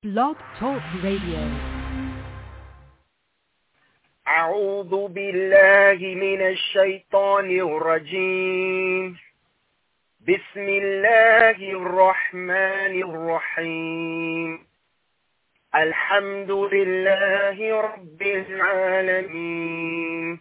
Blog Talk Radio. أعوذ بالله من الشيطان الرجيم. بسم الله الرحمن الرحيم. الحمد لله رب العالمين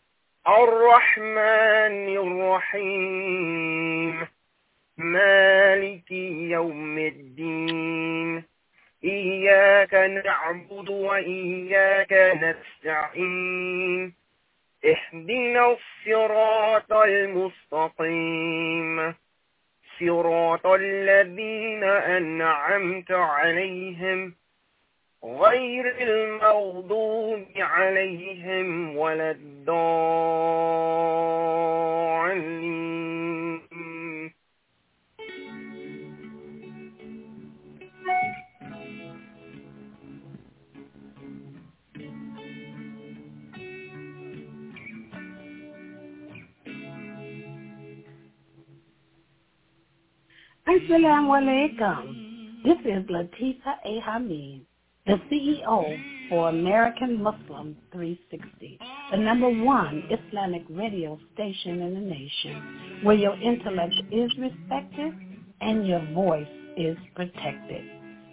الرحمن الرحيم مالك يوم الدين إياك نعبد وإياك نستعين اهدنا الصراط المستقيم صراط الذين أنعمت عليهم غير المغضوب عليهم ولا الضالين. Assalamu alaikum. This is Latifa A. Hamid, the CEO for American Muslim 360, the #1 Islamic radio station in the nation, where your intellect is respected and your voice is protected.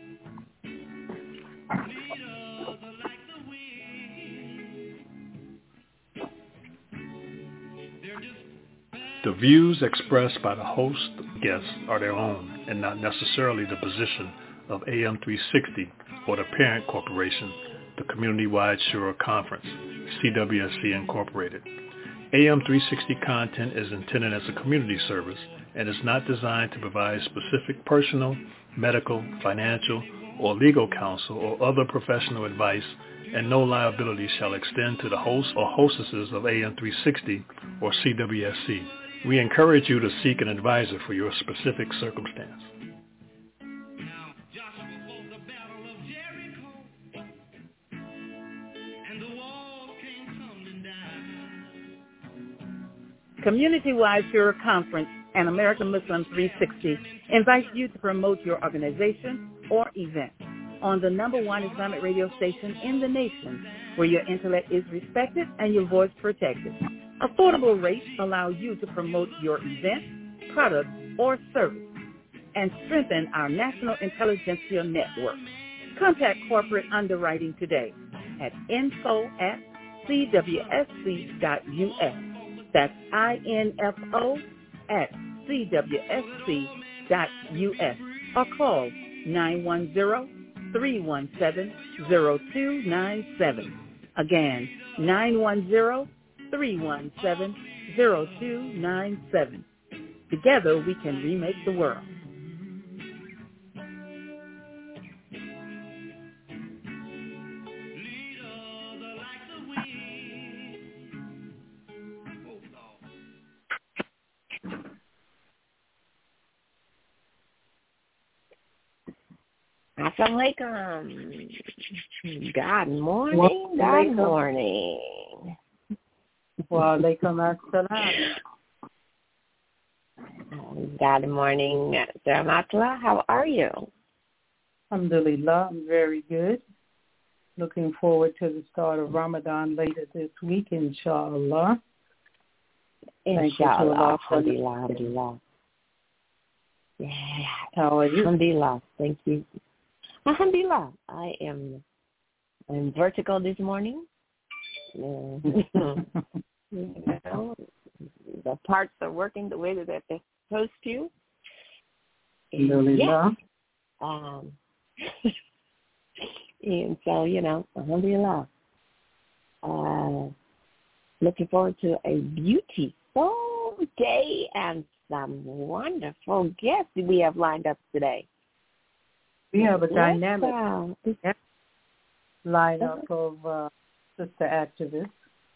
The views expressed by the host and guests are their own and not necessarily the position of AM 360 or the parent corporation, the Community-Wide Shura Conference, CWSC Incorporated. AM 360 content is intended as a community service and is not designed to provide specific personal, medical, financial, or legal counsel or other professional advice, and no liability shall extend to the hosts or hostesses of AM 360 or CWSC. We encourage you to seek an advisor for your specific circumstance. Community-Wide Shura Conference and American Muslim 360 invites you to promote your organization or event on the #1 Islamic radio station in the nation, where your intellect is respected and your voice protected. Affordable rates allow you to promote your event, product, or service and strengthen our national intelligentsia network. Contact corporate underwriting today at info@cwsc.us. That's info@cwsc.us. Or call 910-317-0297. Again, 910-317-0297. Together we can remake the world. Assalamu alaikum. Good morning. Good morning. Wa alaikum assalam. Good morning, Rahmatullah. How are you? Alhamdulillah, I'm very good. Looking forward to the start of Ramadan later this week, inshallah. Inshallah. Alhamdulillah. Yeah. How are you? Alhamdulillah. Thank you. Alhamdulillah. I'm vertical this morning. You know, the parts are working the way that they're supposed to. Alhamdulillah. And so, alhamdulillah. Looking forward to a beautiful day and some wonderful guests we have lined up today. We have a dynamic lineup of sister activists.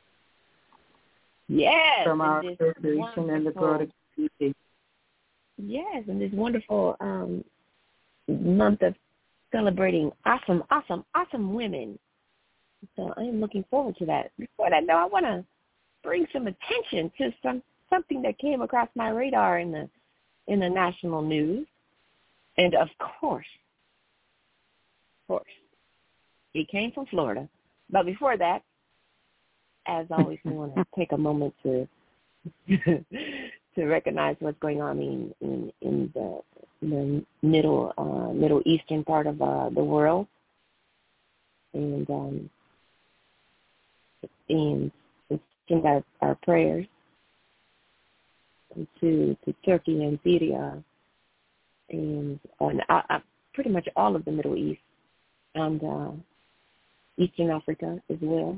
Yes. From our association and the broader community. Yes, and this wonderful month of celebrating awesome women. So I am looking forward to that. Before that, though, I want to bring some attention to something that came across my radar in the national news. And, of course, course. He came from Florida. But before that, as always, we want to take a moment to recognize what's going on in the Middle Eastern part of the world, and send our prayers to Turkey and Syria and pretty much all of the Middle East and Eastern Africa as well.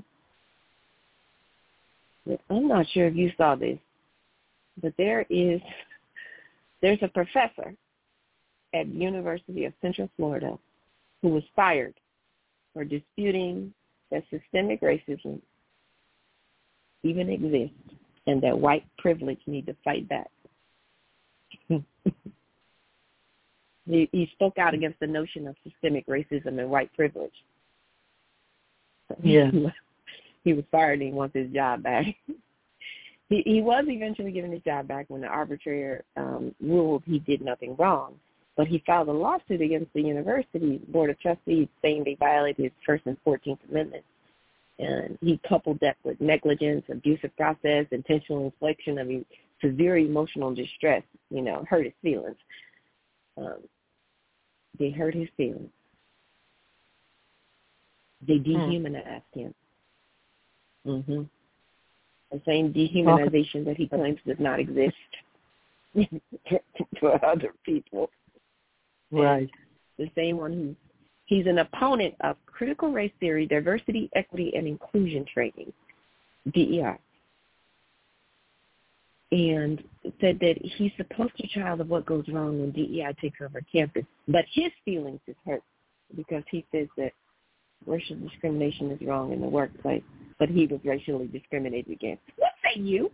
But I'm not sure if you saw this, but there's a professor at University of Central Florida who was fired for disputing that systemic racism even exists and that white privilege need to fight back. He spoke out against the notion of systemic racism and white privilege. Yeah. He was fired and he wants his job back. He was eventually given his job back when the arbitrator ruled he did nothing wrong. But he filed a lawsuit against the university's board of trustees saying they violated his First and 14th Amendments. And he coupled that with negligence, abusive process, intentional infliction of severe emotional distress, hurt his feelings. They hurt his feelings. They dehumanized him. Mm-hmm. The same dehumanization that he claims does not exist for other people. Right. And the same one he's an opponent of critical race theory, diversity, equity, and inclusion training, DEI. And said that he's the poster child of what goes wrong when DEI takes over campus. But his feelings is hurt because he says that racial discrimination is wrong in the workplace, but he was racially discriminated against. What say you?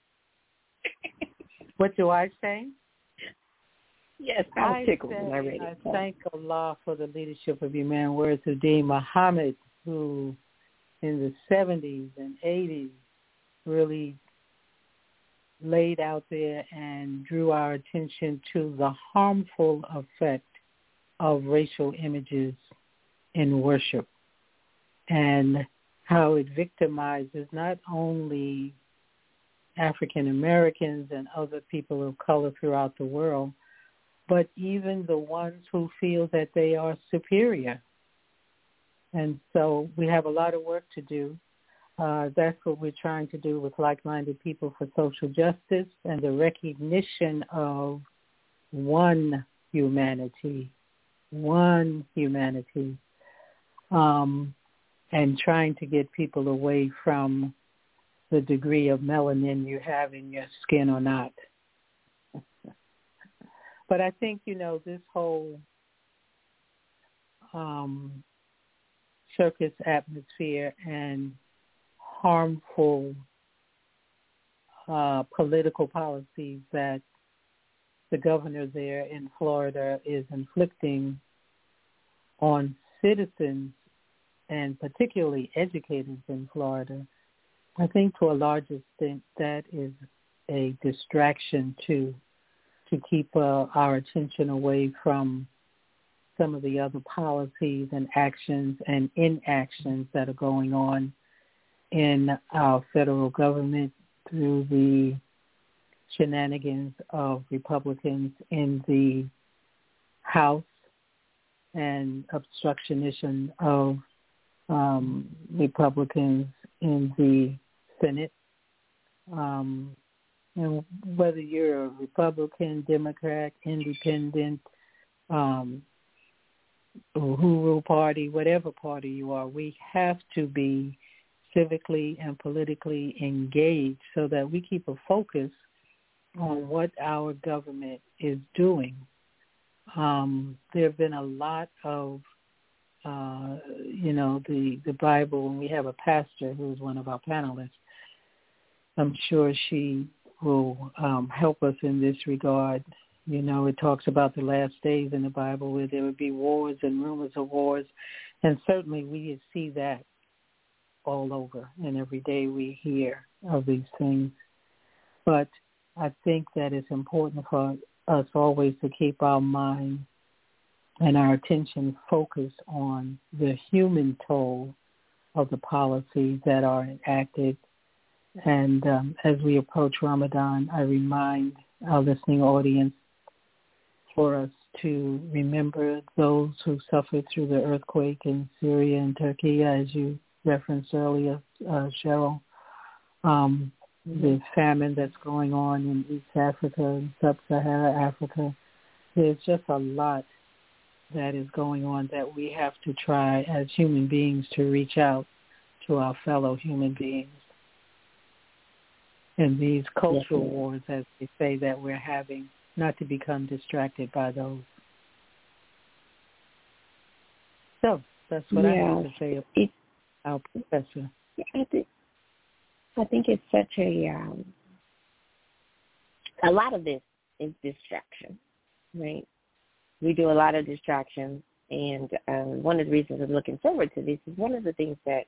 What do I say? Yes, I was tickled when I read it. I thank Allah for the leadership of Imam Warithuddin Muhammad, who in the 70s and 80s really laid out there and drew our attention to the harmful effect of racial images in worship and how it victimizes not only African Americans and other people of color throughout the world, but even the ones who feel that they are superior. And so we have a lot of work to do. That's what we're trying to do with like-minded people for social justice and the recognition of one humanity, and trying to get people away from the degree of melanin you have in your skin or not. But I think, this whole circus atmosphere and harmful political policies that the governor there in Florida is inflicting on citizens and particularly educators in Florida, I think to a large extent that is a distraction to keep our attention away from some of the other policies and actions and inactions that are going on in our federal government through the shenanigans of Republicans in the House and obstructionism of Republicans in the Senate. And whether you're a Republican, Democrat, Independent, Uhuru Party, whatever party you are, we have to be civically and politically engaged so that we keep a focus on what our government is doing. There have been a lot of, the Bible, and we have a pastor who's one of our panelists. I'm sure she will help us in this regard. It talks about the last days in the Bible where there would be wars and rumors of wars, and certainly we see that all over, and every day we hear of these things. But I think that it's important for us always to keep our mind and our attention focused on the human toll of the policies that are enacted. And as we approach Ramadan, I remind our listening audience for us to remember those who suffered through the earthquake in Syria and Turkey, as you referenced earlier, Cheryl. The famine that's going on in East Africa and Sub-Saharan Africa. There's just a lot that is going on that we have to try as human beings to reach out to our fellow human beings. And these cultural wars, as they say, that we're having, not to become distracted by those. So that's what I have to say about our professor. I think it's such a lot of this is distraction, right? We do a lot of distractions, and one of the reasons I'm looking forward to this is one of the things that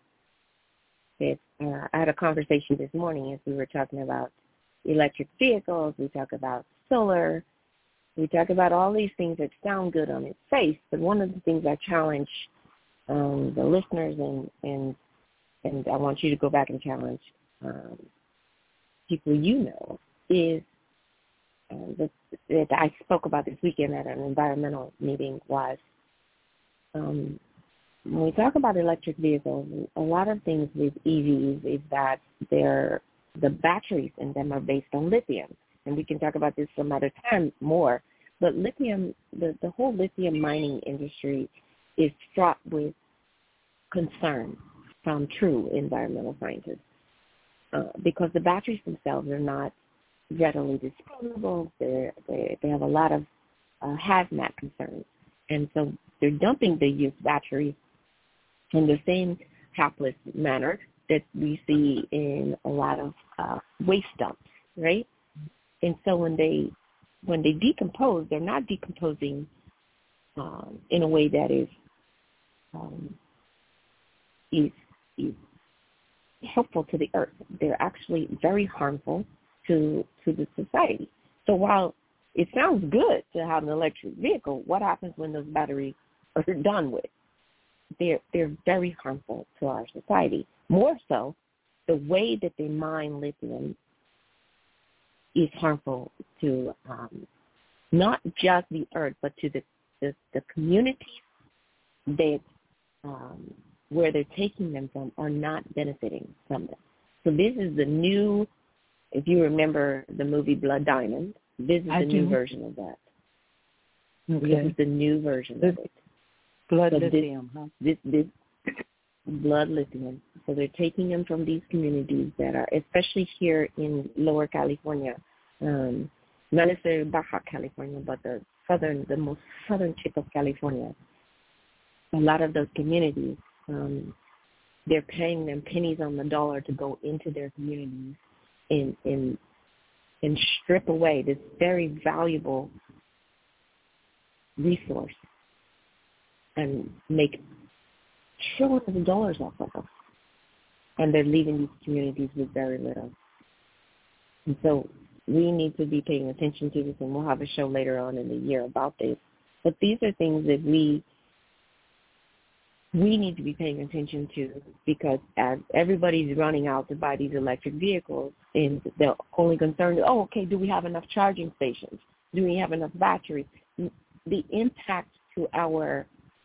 I had a conversation this morning as we were talking about electric vehicles. We talk about solar. We talk about all these things that sound good on its face, but one of the things I challenge the listeners and I want you to go back and challenge people is that I spoke about this weekend at an environmental meeting was when we talk about electric vehicles, a lot of things with EVs is that the batteries in them are based on lithium. And we can talk about this some other time more. But lithium, the whole lithium mining industry is fraught with concern from true environmental scientists. Because the batteries themselves are not readily disposable. They have a lot of hazmat concerns. And so they're dumping the used batteries in the same hapless manner that we see in a lot of waste dumps, right? And so when they decompose, they're not decomposing in a way that is helpful to the earth. They're actually very harmful to the society. So while it sounds good to have an electric vehicle, what happens when those batteries are done with? They're very harmful to our society. More so, the way that they mine lithium is harmful to not just the earth, but to the communities that where they're taking them from are not benefiting from them. So this is the new, if you remember the movie Blood Diamond, this is the new version of that. Okay. This is the new version of it. Blood lithium, huh? This blood lithium. So they're taking them from these communities that are, especially here in Lower California, not necessarily Baja California, but the most southern tip of California. A lot of those communities, they're paying them pennies on the dollar to go into their communities and strip away this very valuable resource and make trillions of dollars off of them. And they're leaving these communities with very little. And so we need to be paying attention to this, and we'll have a show later on in the year about this. But these are things that we need to be paying attention to, because as everybody's running out to buy these electric vehicles, and they're only concerned, do we have enough charging stations? Do we have enough batteries? The impact to our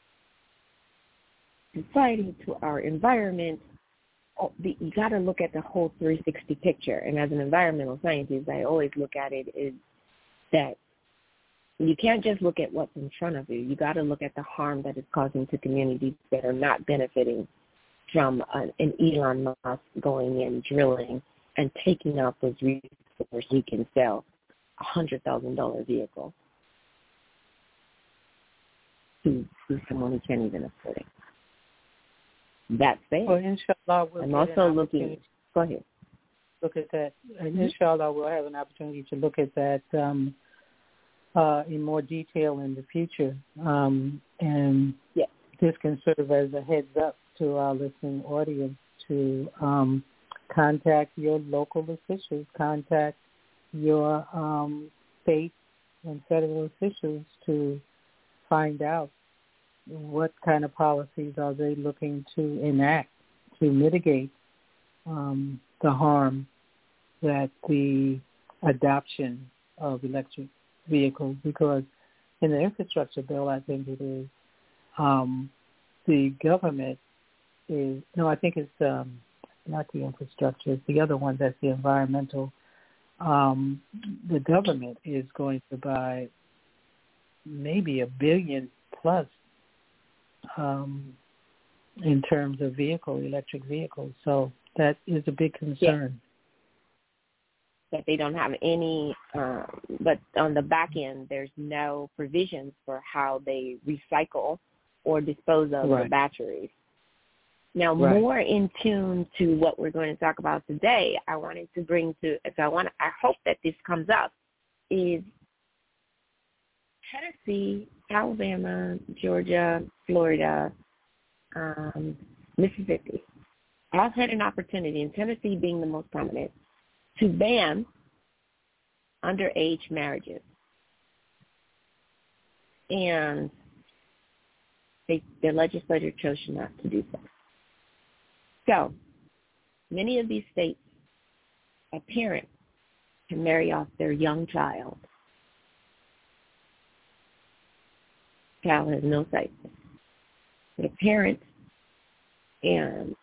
society, to our environment, you got to look at the whole 360 picture. And as an environmental scientist, I always look at it is that you can't just look at what's in front of you. You got to look at the harm that it's causing to communities that are not benefiting from an Elon Musk going in, drilling, and taking out those resources. He can sell a $100,000 vehicle to someone who can't even afford it. That's it. Well, inshallah, I'm also looking. Go ahead. Look at that. And inshallah, we'll have an opportunity to look at that in more detail in the future. And this can serve as a heads up to our listening audience to contact your local officials, contact your state and federal officials to find out what kind of policies are they looking to enact to mitigate the harm that the adoption of electric vehicles, because in the infrastructure bill, I think it is, the government is, no, I think it's not the infrastructure, it's the other one that's the environmental. The government is going to buy maybe $1 billion plus in terms of electric vehicles. So that is a big concern. That they don't have any, but on the back end, there's no provisions for how they recycle or dispose of the batteries. Now, more in tune to what we're going to talk about today, I wanted to bring to, I hope that this comes up, is Tennessee, Alabama, Georgia, Florida, Mississippi, all had an opportunity, and Tennessee being the most prominent, to ban underage marriages. And the legislature chose not to do so. So, many of these states, a parent can marry off their young child. Child has no say. But a parent, and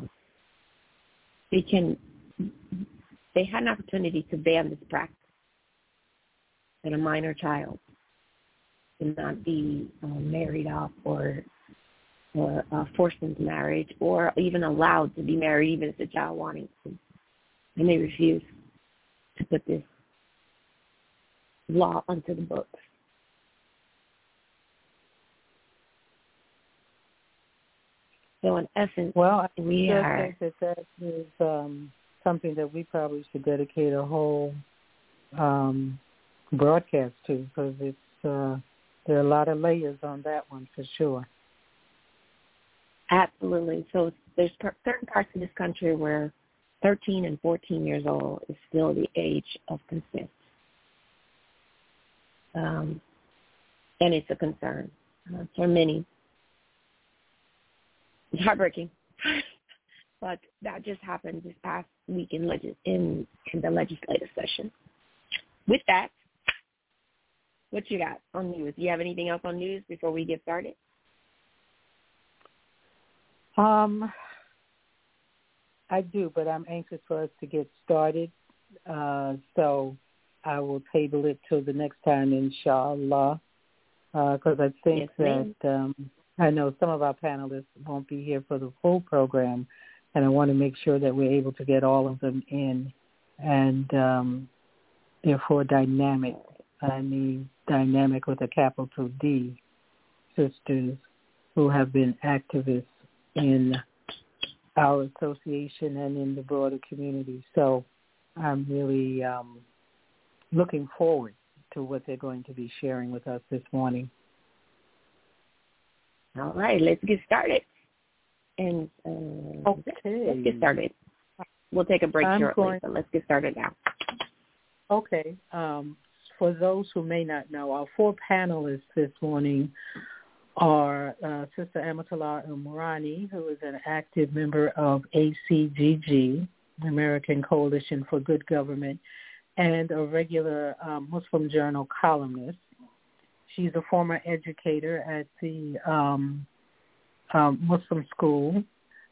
they had an opportunity to ban this practice, that a minor child cannot be married off or forced into marriage, or even allowed to be married, even if the child wanting to. And they refuse to put this law onto the books. So in essence, I think that is something that we probably should dedicate a whole broadcast to, because it's there are a lot of layers on that one for sure. Absolutely. So there's certain parts of this country where 13 and 14 years old is still the age of consent. And it's a concern for many. It's heartbreaking. But that just happened this past week in the legislative session. With that, what you got on news? Do you have anything else on news before we get started? I do, but I'm anxious for us to get started. So I will table it till the next time, inshallah, because I think that I know some of our panelists won't be here for the full program, and I want to make sure that we're able to get all of them in, and therefore dynamic. I mean dynamic with a capital D, sisters who have been activists in our association and in the broader community. So I'm really looking forward to what they're going to be sharing with us this morning. All right, let's get started. And let's get started. We'll take a break shortly, but let's get started now. Okay. For those who may not know, our four panelists this morning are Sister Amatullah Umrani, who is an active member of ACGG, American Coalition for Good Government, and a regular Muslim Journal columnist. She's a former educator at the Muslim school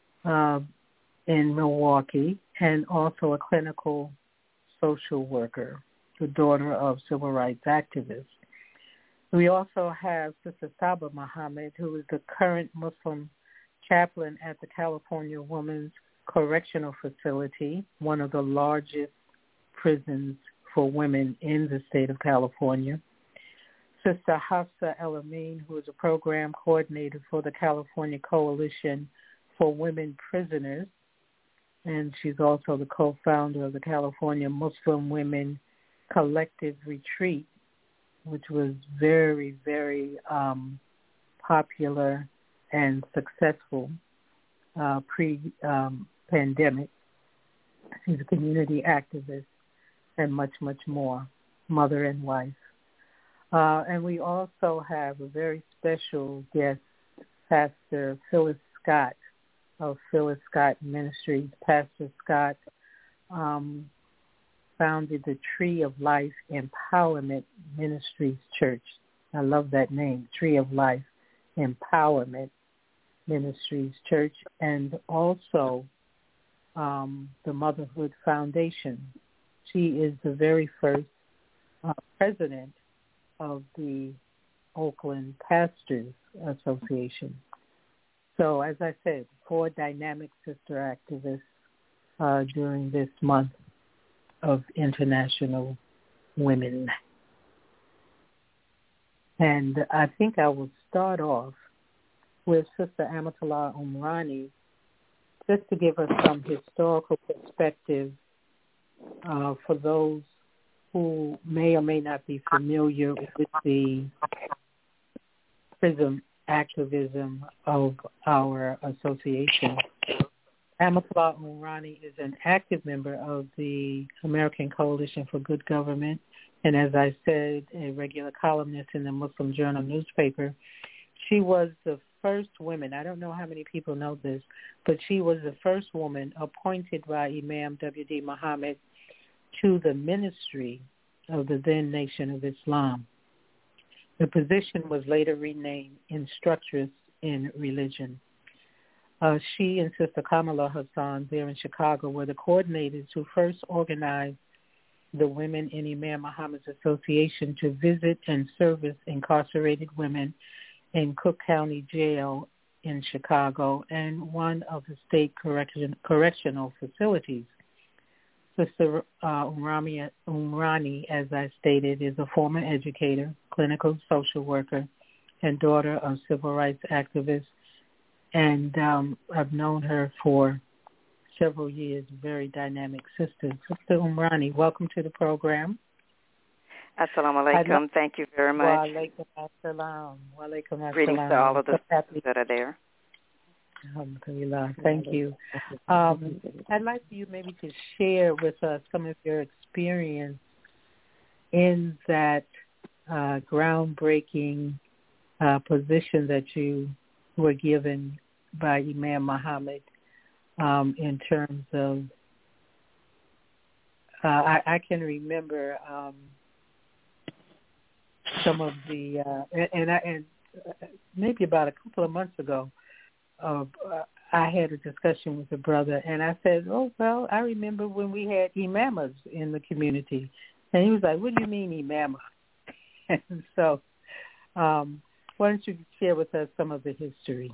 in Milwaukee, and also a clinical social worker, the daughter of civil rights activists. We also have Sister Saba Muhammad, who is the current Muslim chaplain at the California Women's Correctional Facility, one of the largest prisons for women in the state of California. Sister Hafsa El-Amin, who is a program coordinator for the California Coalition for Women Prisoners, and she's also the co-founder of the California Muslim Women Collective Retreat, which was very, very popular and successful pre-pandemic. She's a community activist and much, much more, mother and wife. And we also have a very special guest Pastor Phyllis Scott of Phyllis Scott Ministries. Pastor Scott founded the Tree of Life Empowerment Ministries Church. I love that name, Tree of Life Empowerment Ministries Church, and also the Motherhood Foundation. She is the very first president of the Oakland Pastors Association. So, as I said, 4 dynamic sister activists during this month of International Women. And I think I will start off with Sister Amatullah Umrani, just to give us some historical perspective for those who may or may not be familiar with the PRISM activism of our association. Amatullah Umrani is an active member of the American Coalition for Good Government, and as I said, a regular columnist in the Muslim Journal newspaper. She was the first woman, I don't know how many people know this, but she was the first woman appointed by Imam W.D. Muhammad to the ministry of the then Nation of Islam. The position was later renamed Instructress in Religion. She and Sister Kamala Hassan there in Chicago were the coordinators who first organized the Women in Imam Muhammad's Association to visit and service incarcerated women in Cook County Jail in Chicago and one of the state correctional facilities. Sister Umrani, as I stated, is a former educator, clinical social worker, and daughter of civil rights activists. And I've known her for several years, very dynamic sister. Sister Umrani, welcome to the program. Assalamu alaikum. Thank you very much. Wa alaikum assalam. Wa alaikum assalam. Greetings to all of the sisters that are there. Alhamdulillah. Thank you. I'd like for you maybe to share with us some of your experience in that groundbreaking position that you were given by Imam Muhammad in terms of, I can remember some of the, and maybe about a couple of months ago, I had a discussion with a brother, and I said, oh, well, I remember when we had imamas in the community. And he was like, what do you mean imama? And so why don't you share with us some of the history?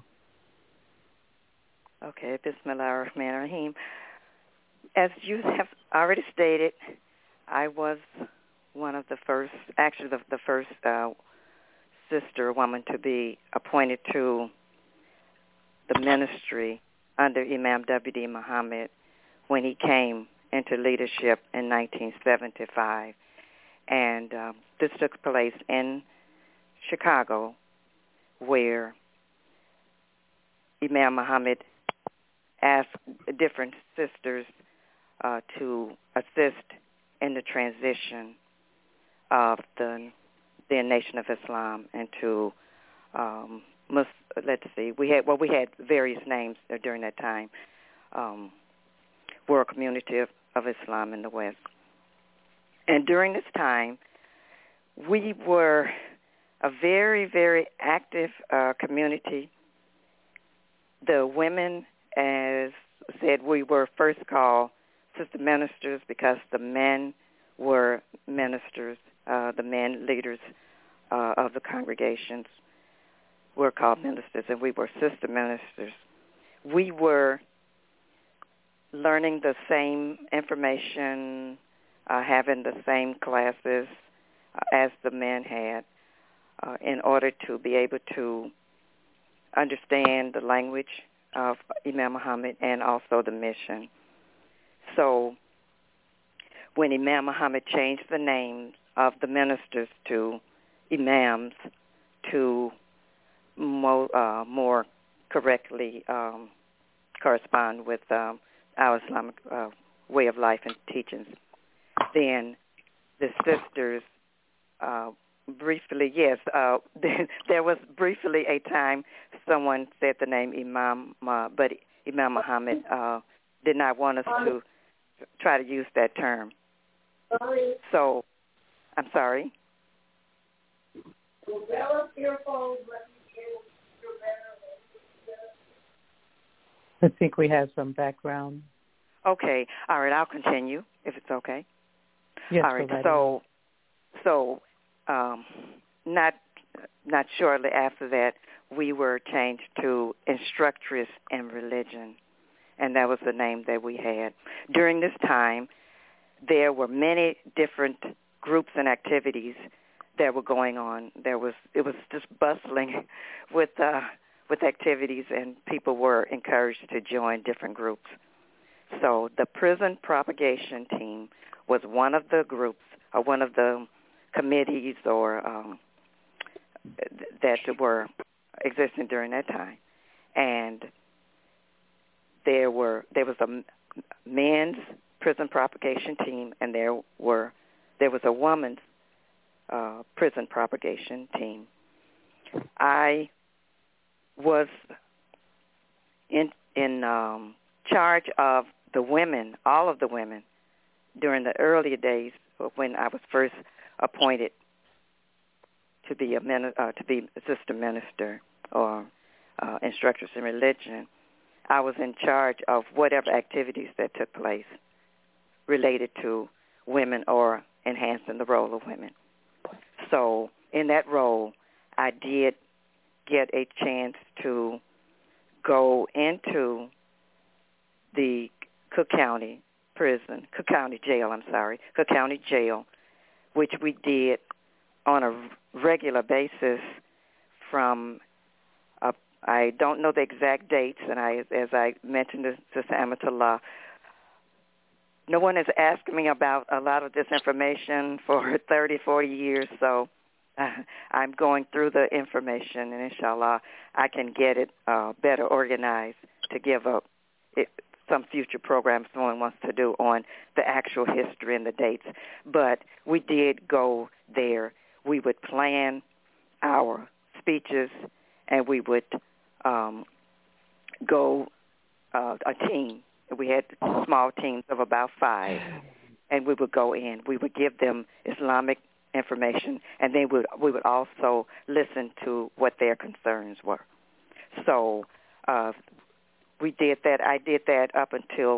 Okay, Bismillah ar-Rahman ar-Rahim. As you have already stated, I was one of the first, actually the first sister woman to be appointed to the ministry under Imam W.D. Muhammad when he came into leadership in 1975. And this took place in Chicago, where Imam Muhammad asked different sisters to assist in the transition of the Nation of Islam into let's see, we had various names during that time. World Community of Islam in the West. And during this time, we were a very, very active community. The women, as said, we were first called sister ministers because the men were ministers, the men leaders of the congregations were called ministers, and we were sister ministers. We were learning the same information, having the same classes as the men had in order to be able to understand the language of Imam Muhammad and also the mission. So when Imam Muhammad changed the name of the ministers to imams to more correctly correspond with our Islamic way of life and teachings, then the sisters Briefly, yes. There was briefly a time someone said the name Imam, but Imam Muhammad did not want us to try to use that term. So, I'm sorry. I think we have some background. Okay. All right. I'll continue if it's okay. Yes. All right. So, not shortly after that, we were changed to Instructress in Religion, and that was the name that we had. During this time, there were many different groups and activities that were going on. It was just bustling with activities, and people were encouraged to join different groups. So the Prison Propagation Team was one of the groups, or one of the committees, or that were existing during that time. And there was a men's prison propagation team, and there was a woman's prison propagation team. I was in charge of the women, all of the women, during the earlier days when I was first appointed to be assistant minister or Instructress in Religion. I was in charge of whatever activities that took place related to women or enhancing the role of women. So in that role, I did get a chance to go into the Cook County Jail, which we did on a regular basis from, I don't know the exact dates, and as I mentioned to Sister Amatullah, no one has asked me about a lot of this information for 30, 40 years, so I'm going through the information, and inshallah, I can get it better organized to give some future program someone wants to do on the actual history and the dates. But we did go there. We would plan our speeches, and we would go a team. We had small teams of about 5, and we would go in. We would give them Islamic information, and then we would also listen to what their concerns were. So we did that. I did that up until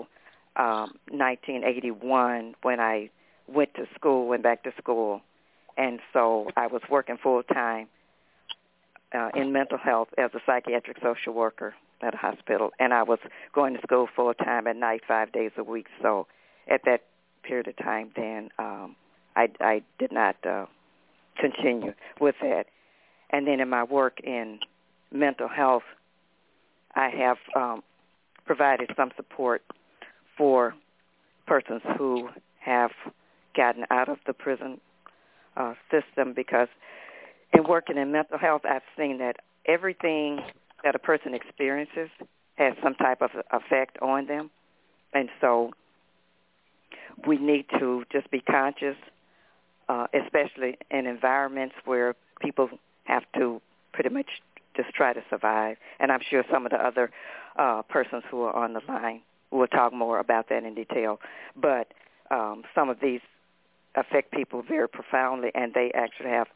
1981 when I went back to school. And so I was working full-time in mental health as a psychiatric social worker at a hospital, and I was going to school full-time at night 5 days a week. So at that period of time then, I did not continue with that. And then in my work in mental health, I have provided some support for persons who have gotten out of the prison system, because in working in mental health, I've seen that everything that a person experiences has some type of effect on them. And so we need to just be conscious, especially in environments where people have to pretty much just try to survive. And I'm sure some of the other persons who are on the line will talk more about that in detail. But some of these affect people very profoundly, and they actually have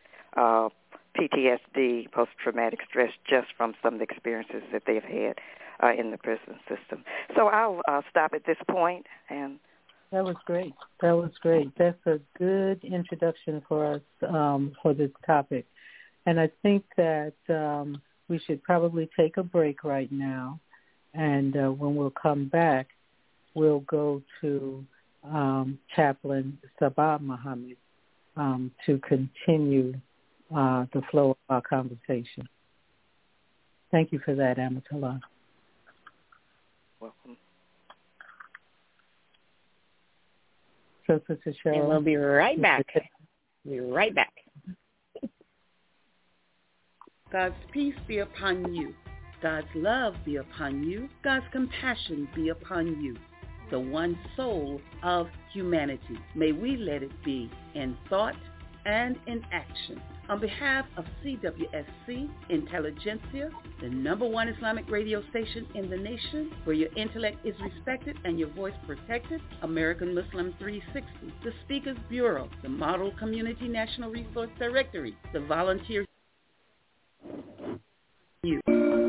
PTSD, post-traumatic stress, just from some of the experiences that they've had in the prison system. So I'll stop at this point. And that was great. That's a good introduction for us for this topic. And I think that we should probably take a break right now. And when we'll come back, we'll go to Chaplain Sabah Muhammad to continue the flow of our conversation. Thank you for that, Amatullah. Welcome. So, Sister Cheryl. And we'll be right back. God's peace be upon you. God's love be upon you. God's compassion be upon you. The one soul of humanity. May we let it be in thought and in action. On behalf of CWSC Intelligentsia, the #1 Islamic radio station in the nation, where your intellect is respected and your voice protected, American Muslim 360, the Speakers Bureau, the Model Community National Resource Directory, the Volunteer You.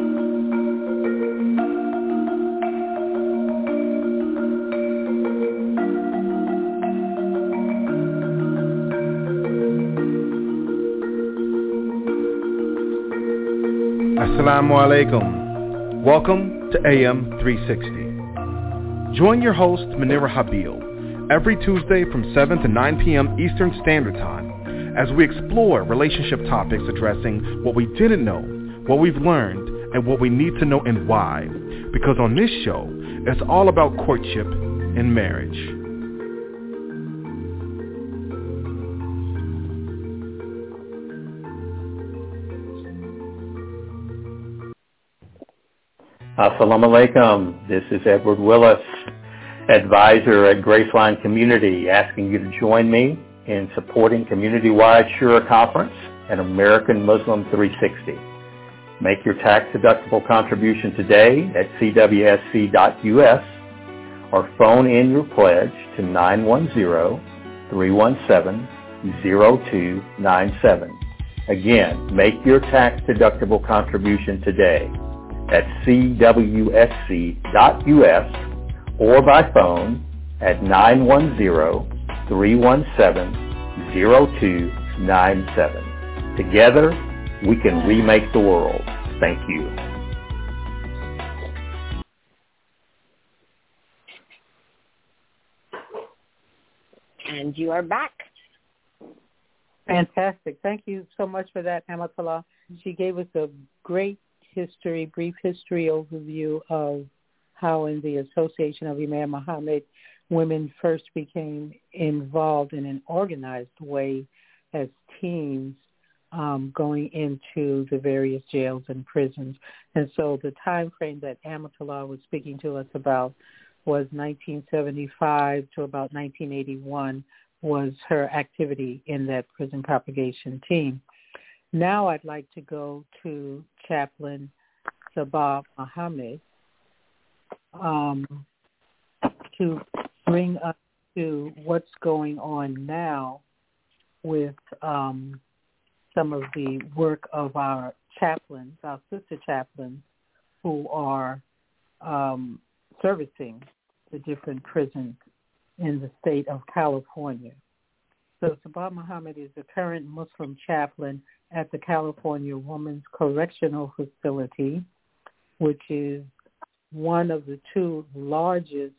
Assalamu alaikum. Welcome to AM 360. Join your host, Munira Habil, every Tuesday from 7 to 9 p.m. Eastern Standard Time as we explore relationship topics addressing what we didn't know, what we've learned, and what we need to know and why. Because on this show, it's all about courtship and marriage. Assalamu alaikum. This is Edward Willis, advisor at Graceline Community, asking you to join me in supporting community-wide Shura Conference and American Muslim 360. Make your tax-deductible contribution today at cwsc.us or phone in your pledge to 910-317-0297. Again, make your tax-deductible contribution today at cwsc.us or by phone at 910-317-0297. Together, we can remake the world. Thank you. And you are back. Fantastic. Thank you so much for that, Amatullah. She gave us a brief history overview of how in the Association of Imam Muhammad, women first became involved in an organized way as teams going into the various jails and prisons. And so the time frame that Amatullah was speaking to us about was 1975 to about 1981 was her activity in that prison propagation team. Now I'd like to go to Chaplain Sabah Muhammad to bring us to what's going on now with some of the work of our chaplains, our sister chaplains, who are servicing the different prisons in the state of California. So Sabah Muhammad is the current Muslim chaplain at the California Women's Correctional Facility, which is one of the two largest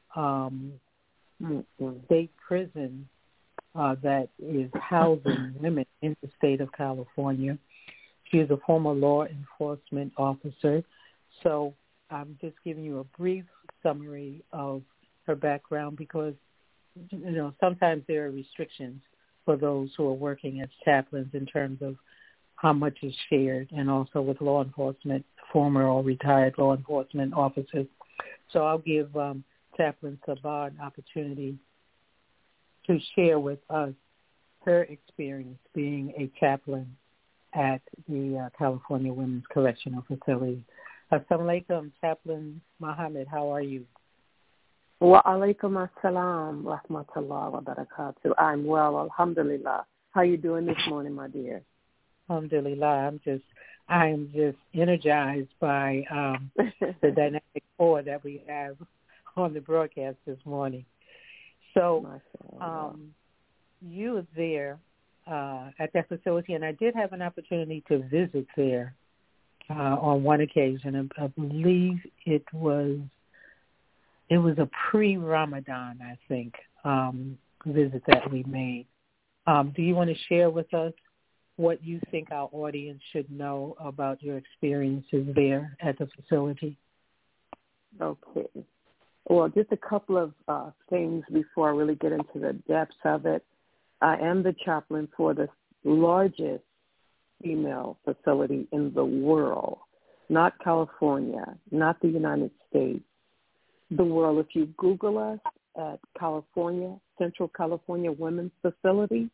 state prisons that is housing women in the state of California. She is a former law enforcement officer. So I'm just giving you a brief summary of her background because, you know, sometimes there are restrictions for those who are working as chaplains in terms of how much is shared, and also with law enforcement, former or retired law enforcement officers. So I'll give Chaplain Sabah an opportunity to share with us her experience being a chaplain at the California Women's Correctional Facility. Assalamu alaikum, Chaplain Muhammad. How are you? Wa alaikum assalam, rahmatullah wa barakatuh. I'm well, alhamdulillah. How are you doing this morning, my dear? Alhamdulillah. I am just energized by the dynamic four that we have on the broadcast this morning. So you were there at that facility, and I did have an opportunity to visit there on one occasion. I believe it was a pre-Ramadan, I think, visit that we made. Do you want to share with us what you think our audience should know about your experiences there at the facility? Okay. Well, just a couple of things before I really get into the depths of it. I am the chaplain for the largest female facility in the world, not California, not the United States, the world. If you Google us at California, Central California Women's Facility,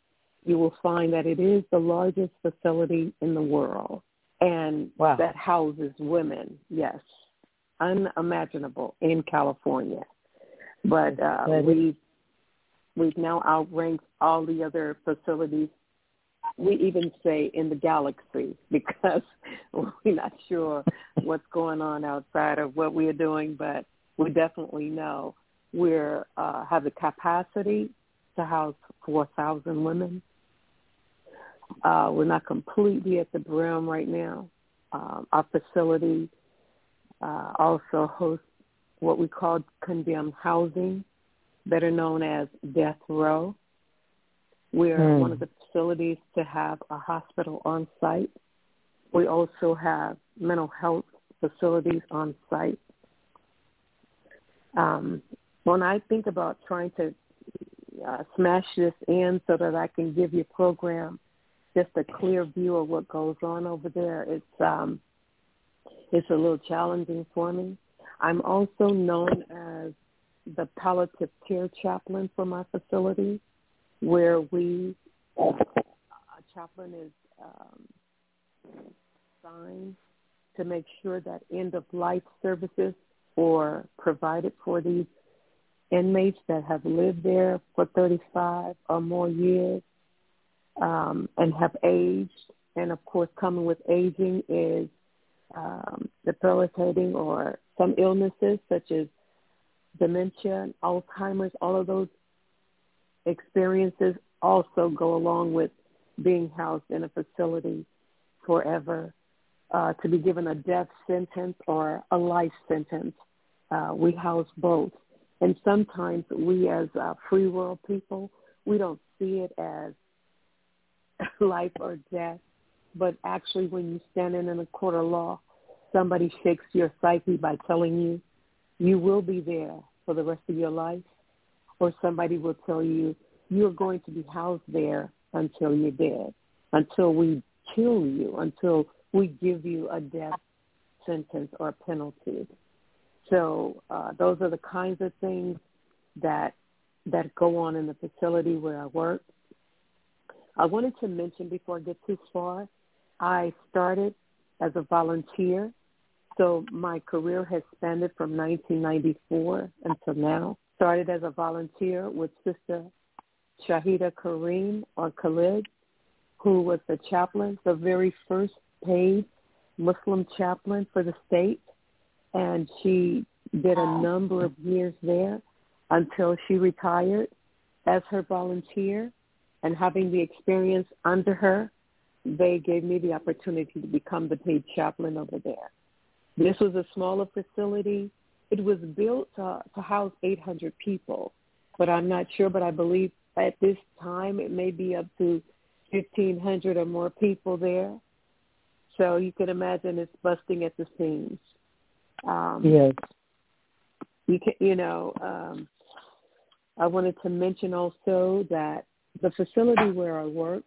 you will find that it is the largest facility in the world, and that houses women, yes, unimaginable in California. But we've now outranked all the other facilities. We even say in the galaxy, because we're not sure what's going on outside of what we are doing, but we definitely know we have the capacity to house 4,000 women. We're not completely at the brim right now. Our facility also hosts what we call condemned housing, better known as death row. We're one of the facilities to have a hospital on site. We also have mental health facilities on site. When I think about trying to smash this in so that I can give you a program, just a clear view of what goes on over there, it's a little challenging for me. I'm also known as the palliative care chaplain for my facility, where a chaplain is assigned to make sure that end-of-life services are provided for these inmates that have lived there for 35 or more years and have aged. And, of course, coming with aging is debilitating or some illnesses such as dementia, Alzheimer's. All of those experiences also go along with being housed in a facility forever. To be given a death sentence or a life sentence, we house both. And sometimes we as free world people, we don't see it as life or death, but actually when you stand in a court of law, somebody shakes your psyche by telling you you will be there for the rest of your life, or somebody will tell you you're going to be housed there until you're dead, until we kill you, until we give you a death sentence or penalty. So those are the kinds of things that go on in the facility where I work. I wanted to mention before I get too far, I started as a volunteer. So my career has spanned from 1994 until now. Started as a volunteer with Sister Shahida Kareem or Khalid, who was the chaplain, the very first paid Muslim chaplain for the state. And she did a number of years there until she retired as her volunteer. And having the experience under her, they gave me the opportunity to become the paid chaplain over there. This was a smaller facility. It was built to house 800 people, but I'm not sure, but I believe at this time it may be up to 1,500 or more people there. So you can imagine it's busting at the seams. Yes. I wanted to mention also that the facility where I work,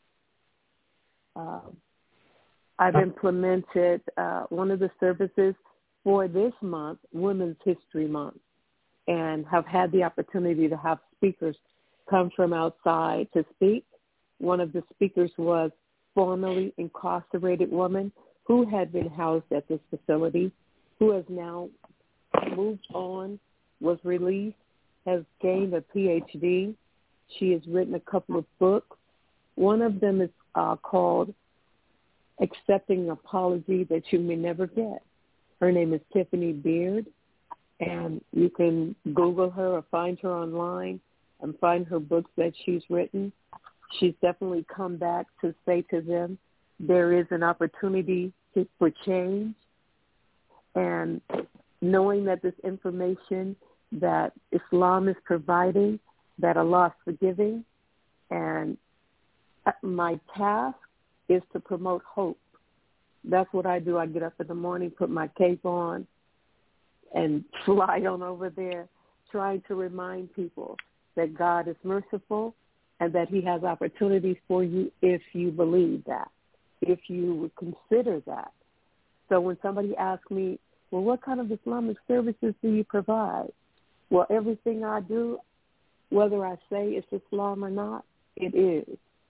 I've implemented one of the services for this month, Women's History Month, and have had the opportunity to have speakers come from outside to speak. One of the speakers was formerly incarcerated woman who had been housed at this facility, who has now moved on, was released, has gained a PhD. She has written a couple of books. One of them is called Accepting an Apology That You May Never Get. Her name is Tiffany Beard, and you can Google her or find her online and find her books that she's written. She's definitely come back to say to them there is an opportunity for change, and knowing that this information that Islam is providing, that Allah is forgiving, and my task is to promote hope. That's what I do. I get up in the morning, put my cape on, and fly on over there, trying to remind people that God is merciful and that he has opportunities for you if you believe that, if you would consider that. So when somebody asks me, well, what kind of Islamic services do you provide? Well, everything I do, whether I say it's Islam or not, it is.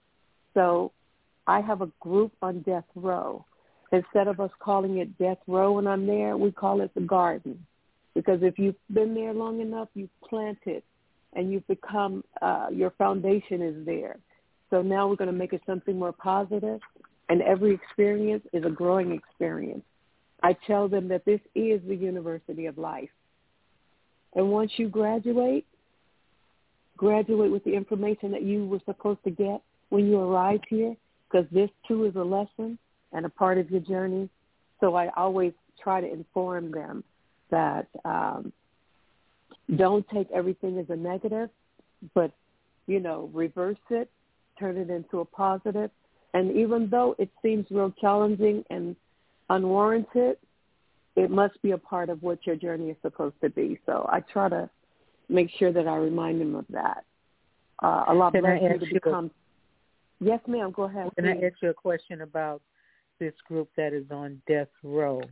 So I have a group on death row. Instead of us calling it death row when I'm there, we call it the garden. Because if you've been there long enough, you've planted and you've become, your foundation is there. So now we're going to make it something more positive, and every experience is a growing experience. I tell them that this is the university of life. And once you graduate with the information that you were supposed to get when you arrived here, because this too is a lesson and a part of your journey. So I always try to inform them that don't take everything as a negative, but, reverse it, turn it into a positive. And even though it seems real challenging and unwarranted, it must be a part of what your journey is supposed to be. So I try to make sure that I remind them of that. A lot less to become. Yes, ma'am. Go ahead. Can I ask you a question about this group that is on death row?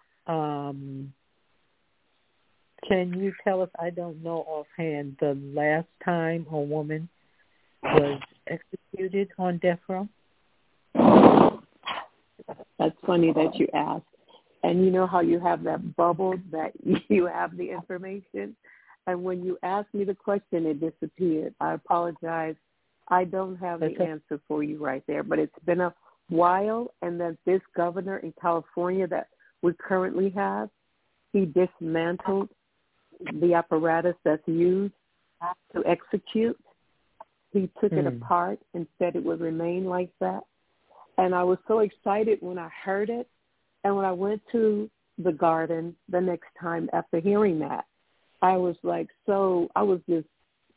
Can you tell us, I don't know offhand, the last time a woman was executed on death row? That's funny that you asked. And you know how you have that bubble that you have the information? And when you asked me the question, it disappeared. I apologize. I don't have the answer for you right there. But it's been a while, and that this governor in California that we currently have, he dismantled the apparatus that's used to execute. He took it apart and said it would remain like that. And I was so excited when I heard it. And when I went to the garden the next time after hearing that, I was like, I was just,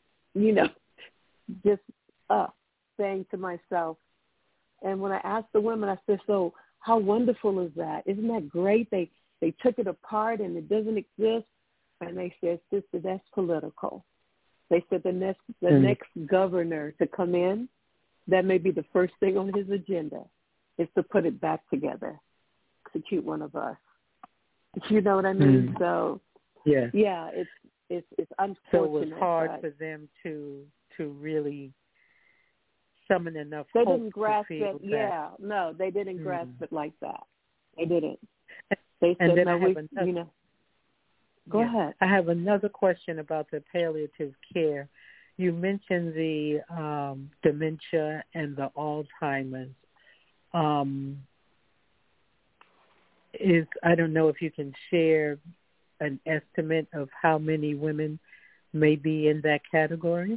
saying to myself. And when I asked the women, I said, so how wonderful is that? Isn't that great? They took it apart and it doesn't exist. And they said, sister, that's political. They said the next governor to come in, that may be the first thing on his agenda, is to put it back together, execute one of us. You know what I mean? So, yeah, it's unfortunate. So it was hard for them to really summon enough hope. They didn't grasp to feel it. Yeah, no, they didn't grasp it like that. They didn't. They and said, then Go ahead. I have another question about the palliative care. You mentioned the dementia and the Alzheimer's. I don't know if you can share an estimate of how many women may be in that category.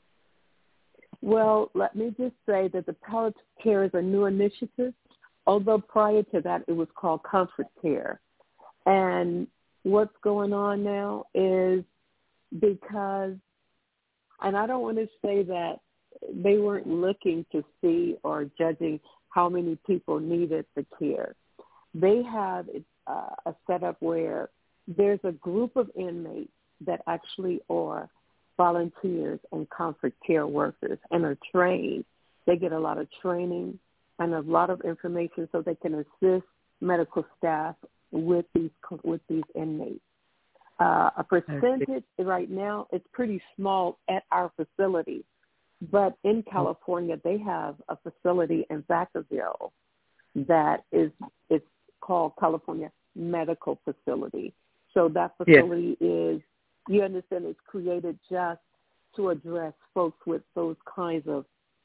Well, let me just say that the palliative care is a new initiative, although prior to that it was called comfort care. And what's going on now is because, and I don't want to say that they weren't looking to see or judging how many people needed the care. They have a setup where there's a group of inmates that actually are volunteers and comfort care workers and are trained. They get a lot of training and a lot of information so they can assist medical staff with these inmates. A percentage right now, it's pretty small at our facility, but in California they have a facility in Vacaville that is called California Medical Facility. So that facility is, you understand, it's created just to address folks with those kinds of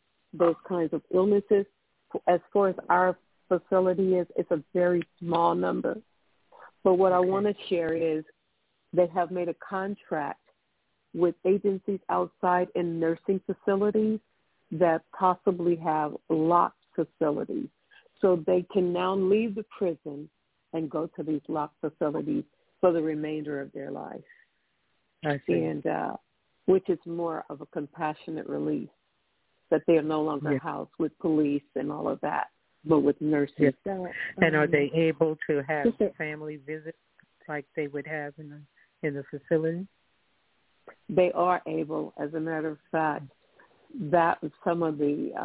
illnesses. As far as our facility is, it's a very small number. But what I want to share is they have made a contract with agencies outside in nursing facilities that possibly have locked facilities. So they can now leave the prison and go to these locked facilities for the remainder of their life. I see. And which is more of a compassionate release, that they are no longer housed with police and all of that, but with nurses. Yes. And are they able to have family visits like they would have in the facility? They are able. As a matter of fact, that was some of the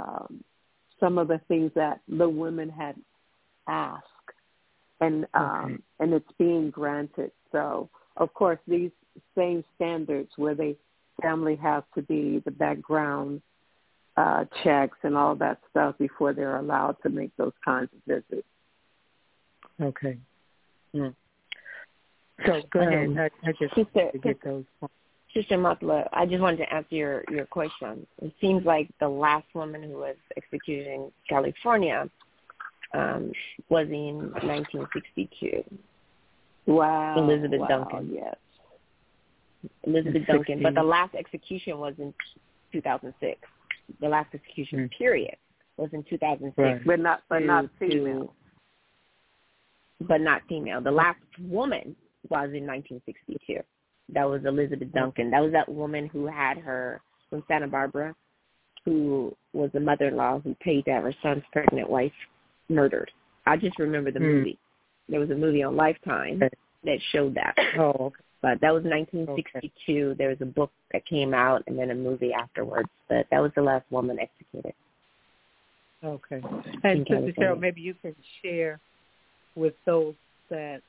things that the women had asked, and it's being granted. So, of course, these same standards where family has to be the background checks and all that stuff before they're allowed to make those kinds of visits. Okay. Mm. So go ahead. I just wanted to get those points. Sister Matla, I just wanted to answer your question. It seems like the last woman who was executed in California was in 1962. Wow. Elizabeth Duncan. Yes. Elizabeth Duncan. But the last execution was in 2006. The last execution period was in 2006. Right. But not female. But not female. The last woman was in 1962. That was Elizabeth Duncan. That was that woman who had her from Santa Barbara, who was a mother-in-law who paid to have her son's pregnant wife murdered. I just remember the movie. There was a movie on Lifetime that showed that. Oh, okay. But that was 1962. Okay. There was a book that came out and then a movie afterwards. But that was the last woman executed. Okay. And Sister Cheryl, maybe you can share with those that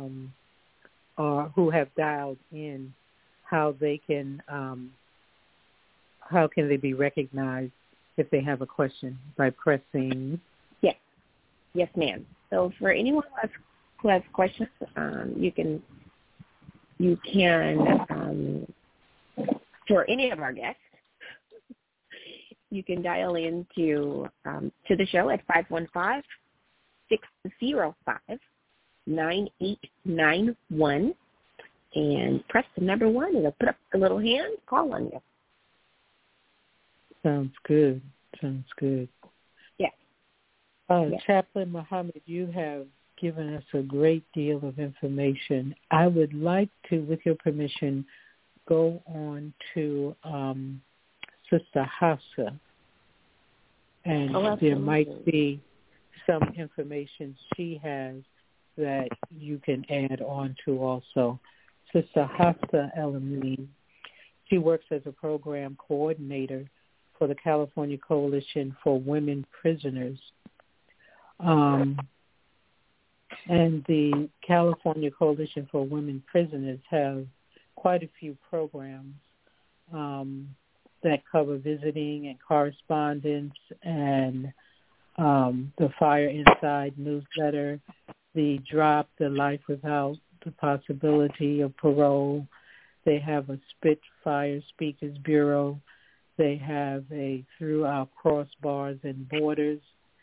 who have dialed in how they can how can they be recognized if they have a question by pressing. Yes, ma'am. So for anyone who has questions, you can for any of our guests, you can dial in to the show at 515-605-9891 and press the number 1. It'll put up a little hand, call on you. Sounds good. Yes. Chaplain Muhammad, you have given us a great deal of information. I would like to, with your permission, go on to Sister Hafsa, and there might be some information she has that you can add on to also. Sister Hafsa El-Amin, she works as a program coordinator for the California Coalition for Women Prisoners. And the California Coalition for Women Prisoners have quite a few programs that cover visiting and correspondence and the Fire Inside newsletter, the DROP, the Life Without the Possibility of Parole. They have a Spitfire Speakers Bureau. They have a Through Our Crossbars and Borders.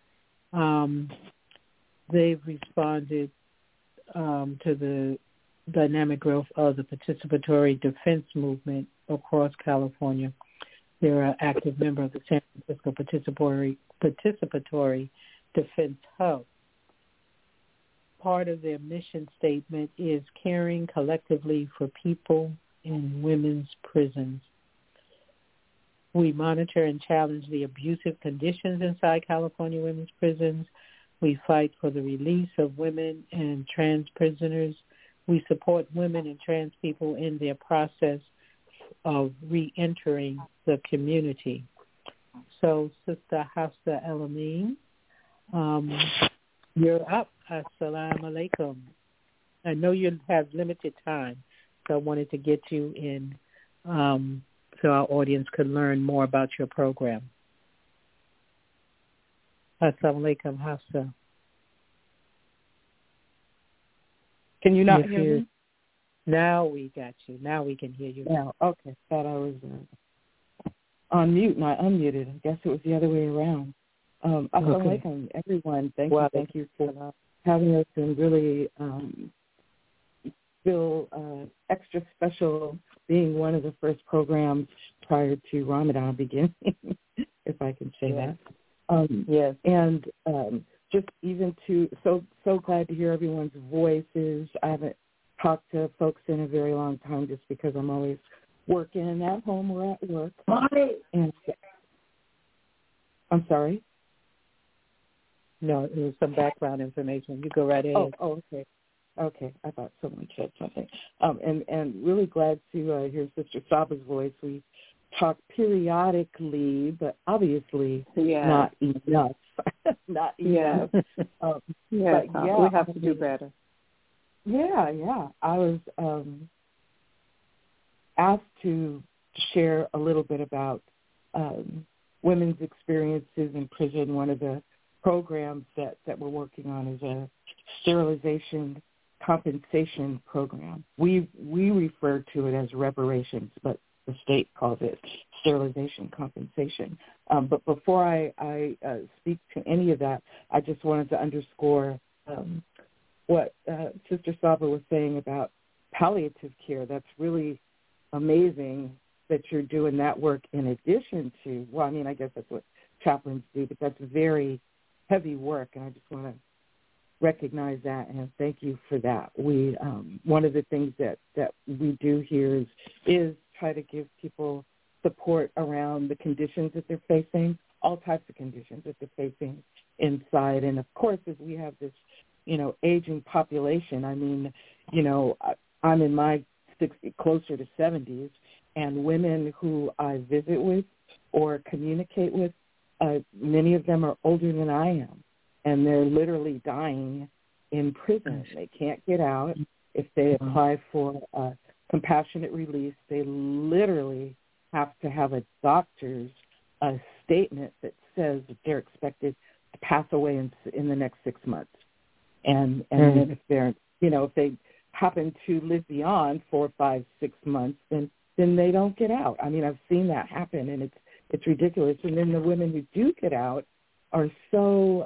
They've responded to the dynamic growth of the participatory defense movement across California. They're an active member of the San Francisco Participatory Defense Hub. Part of their mission statement is caring collectively for people in women's prisons. We monitor and challenge the abusive conditions inside California women's prisons. We fight for the release of women and trans prisoners. We support women and trans people in their process of re-entering the community. So, Sister Hafsa El-Amin, you're up. Assalamu alaikum. I know you have limited time, so I wanted to get you in so our audience could learn more about your program. Assalamu alaikum, Hafsa. Can you not hear me? Now we got you. Now we can hear you. Now, okay. Thought I was on mute and I unmuted. I guess it was the other way around. Assalamu alaikum, everyone. Thank you for having us and really feel extra special being one of the first programs prior to Ramadan beginning, if I can say that. Yes. And just even so glad to hear everyone's voices. I haven't talked to folks in a very long time just because I'm always working at home or at work. And I'm sorry? No, it was some background information. You go right ahead. Oh, okay. Okay, I thought someone said something. And really glad to hear Sister Saba's voice. We talk periodically, but obviously not enough. Not enough. But we have to do better. Yeah. I was asked to share a little bit about women's experiences in prison, one of the programs that we're working on is a sterilization compensation program. We refer to it as reparations, but the state calls it sterilization compensation. But before I speak to any of that, I just wanted to underscore what Sister Saba was saying about palliative care. That's really amazing that you're doing that work in addition to, well, I mean, I guess that's what chaplains do, but that's very heavy work, and I just want to recognize that and thank you for that. We one of the things that we do here is try to give people support around the conditions that they're facing, all types of conditions that they're facing inside. And of course, as we have this, aging population, I mean, I'm in my 60, closer to 70s, and women who I visit with or communicate with, many of them are older than I am, and they're literally dying in prison. They can't get out. If they apply for compassionate release, they literally have to have a doctor's statement that says that they're expected to pass away in the next 6 months. And then if they're, if they happen to live beyond 4, 5, 6 months, then they don't get out. I mean, I've seen that happen, and it's ridiculous. And then the women who do get out are so,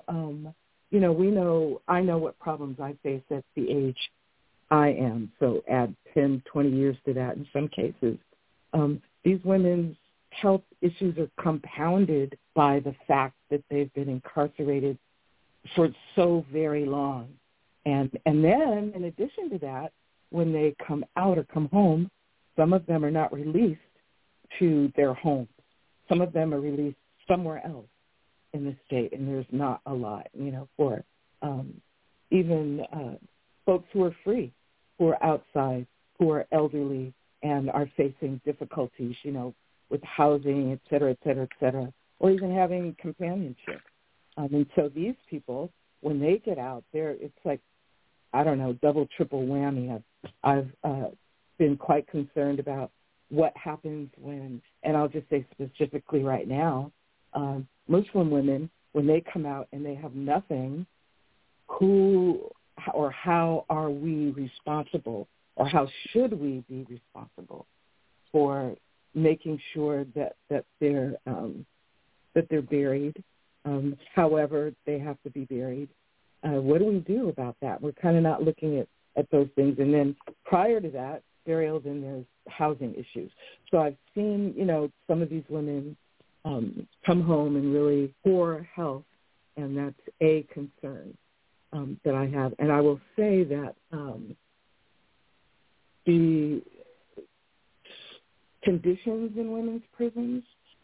I know what problems I face at the age I am. So add 10, 20 years to that in some cases. These women's health issues are compounded by the fact that they've been incarcerated for so very long. And then, in addition to that, when they come out or come home, some of them are not released to their homes. Some of them are released somewhere else in the state, and there's not a lot, for even folks who are free, who are outside, who are elderly and are facing difficulties, with housing, et cetera, or even having companionship. And so these people, when they get out there, it's like, I don't know, double, triple whammy. I've been quite concerned about what happens when, and I'll just say specifically right now, Muslim women, when they come out and they have nothing, who or how are we responsible, or how should we be responsible for making sure that they're buried, however they have to be buried? What do we do about that? We're kind of not looking at those things. And then prior to that, burials, and there's housing issues. So I've seen, some of these women come home in really poor health, and that's a concern that I have. And I will say that the conditions in women's prisons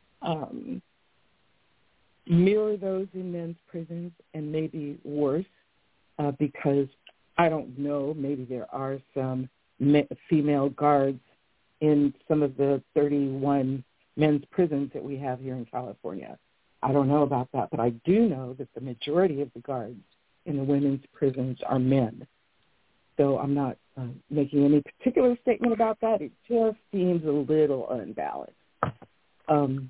mirror those in men's prisons, and maybe worse, because I don't know, maybe there are some female guards in some of the 31 men's prisons that we have here in California. I don't know about that, but I do know that the majority of the guards in the women's prisons are men. So I'm not making any particular statement about that. It just seems a little unbalanced. I'm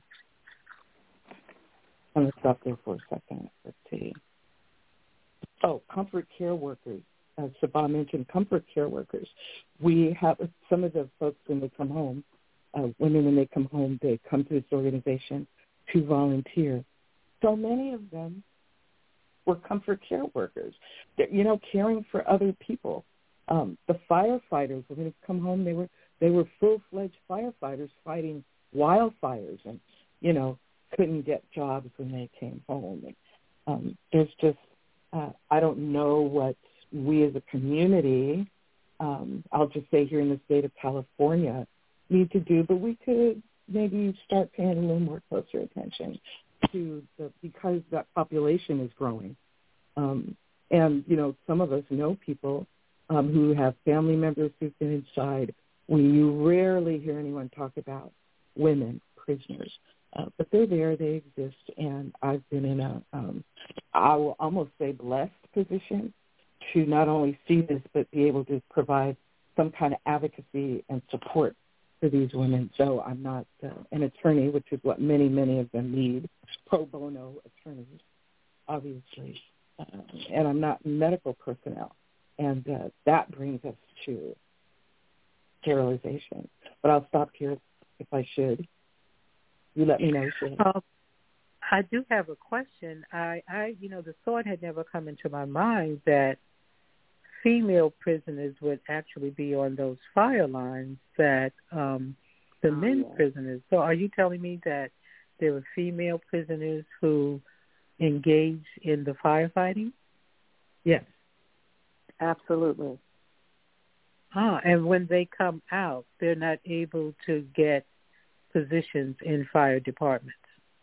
going to stop there for a second. Let's see. Oh, comfort care workers. As Sabah mentioned, comfort care workers. We have some of the folks when they come home, women when they come home, they come to this organization to volunteer. So many of them were comfort care workers, caring for other people. The firefighters, when they come home, they were full-fledged firefighters fighting wildfires, and couldn't get jobs when they came home. And there's just I don't know what we as a community, I'll just say here in the state of California, need to do, but we could maybe start paying a little more closer attention to because that population is growing. And, some of us know people who have family members who've been inside. You rarely hear anyone talk about women prisoners, but they're there, they exist, and I've been in a, I will almost say blessed position to not only see this, but be able to provide some kind of advocacy and support for these women. So I'm not an attorney, which is what many of them need, pro bono attorneys, obviously. And I'm not medical personnel. And that brings us to sterilization. But I'll stop here if I should. You let me know, Sheila. I do have a question. I the thought had never come into my mind that female prisoners would actually be on those fire lines that the men prisoners. So are you telling me that there were female prisoners who engage in the firefighting? Yes. Absolutely. And when they come out, they're not able to get positions in fire departments?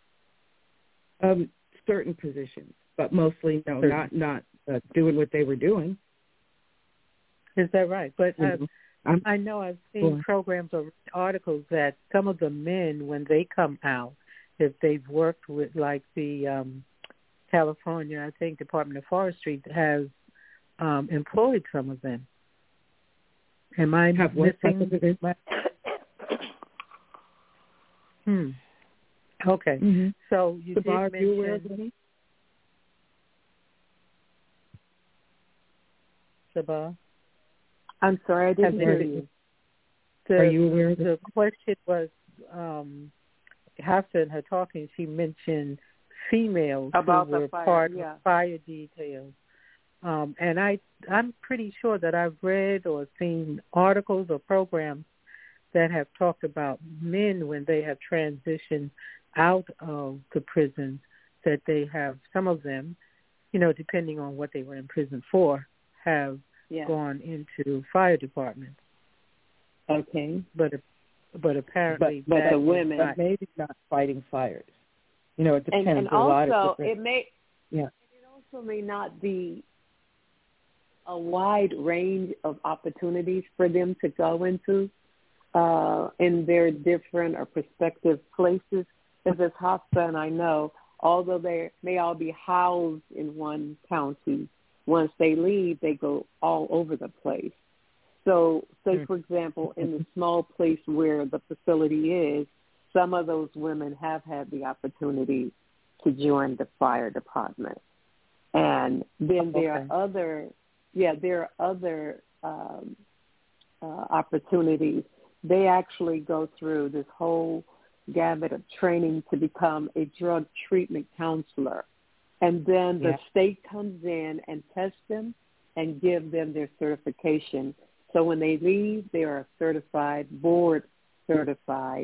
Certain positions, but mostly no, not doing what they were doing. Is that right? But I know I've seen programs or articles that some of the men, when they come out, if they've worked with like the California, I think, Department of Forestry has employed some of them. Am I missing? Okay. Mm-hmm. So you did mention Sabah? I'm sorry, I didn't hear you. Are you aware of the question was Hafsa in her talking, she mentioned females about who were part of fire details. And I'm pretty sure that I've read or seen articles or programs that have talked about men when they have transitioned out of the prison, that they have, some of them, depending on what they were in prison for, have gone into fire departments. Okay. But apparently but the women maybe not fighting fires. It depends. And a lot of it also may not be a wide range of opportunities for them to go into in their different or prospective places. Because as Hafsa and I know, although they may all be housed in one county, once they leave, they go all over the place. So, say, for example, in the small place where the facility is, some of those women have had the opportunity to join the fire department. And then there are other opportunities. They actually go through this whole gamut of training to become a drug treatment counselor. And then the state comes in and tests them and give them their certification. So when they leave, they are a certified, board-certified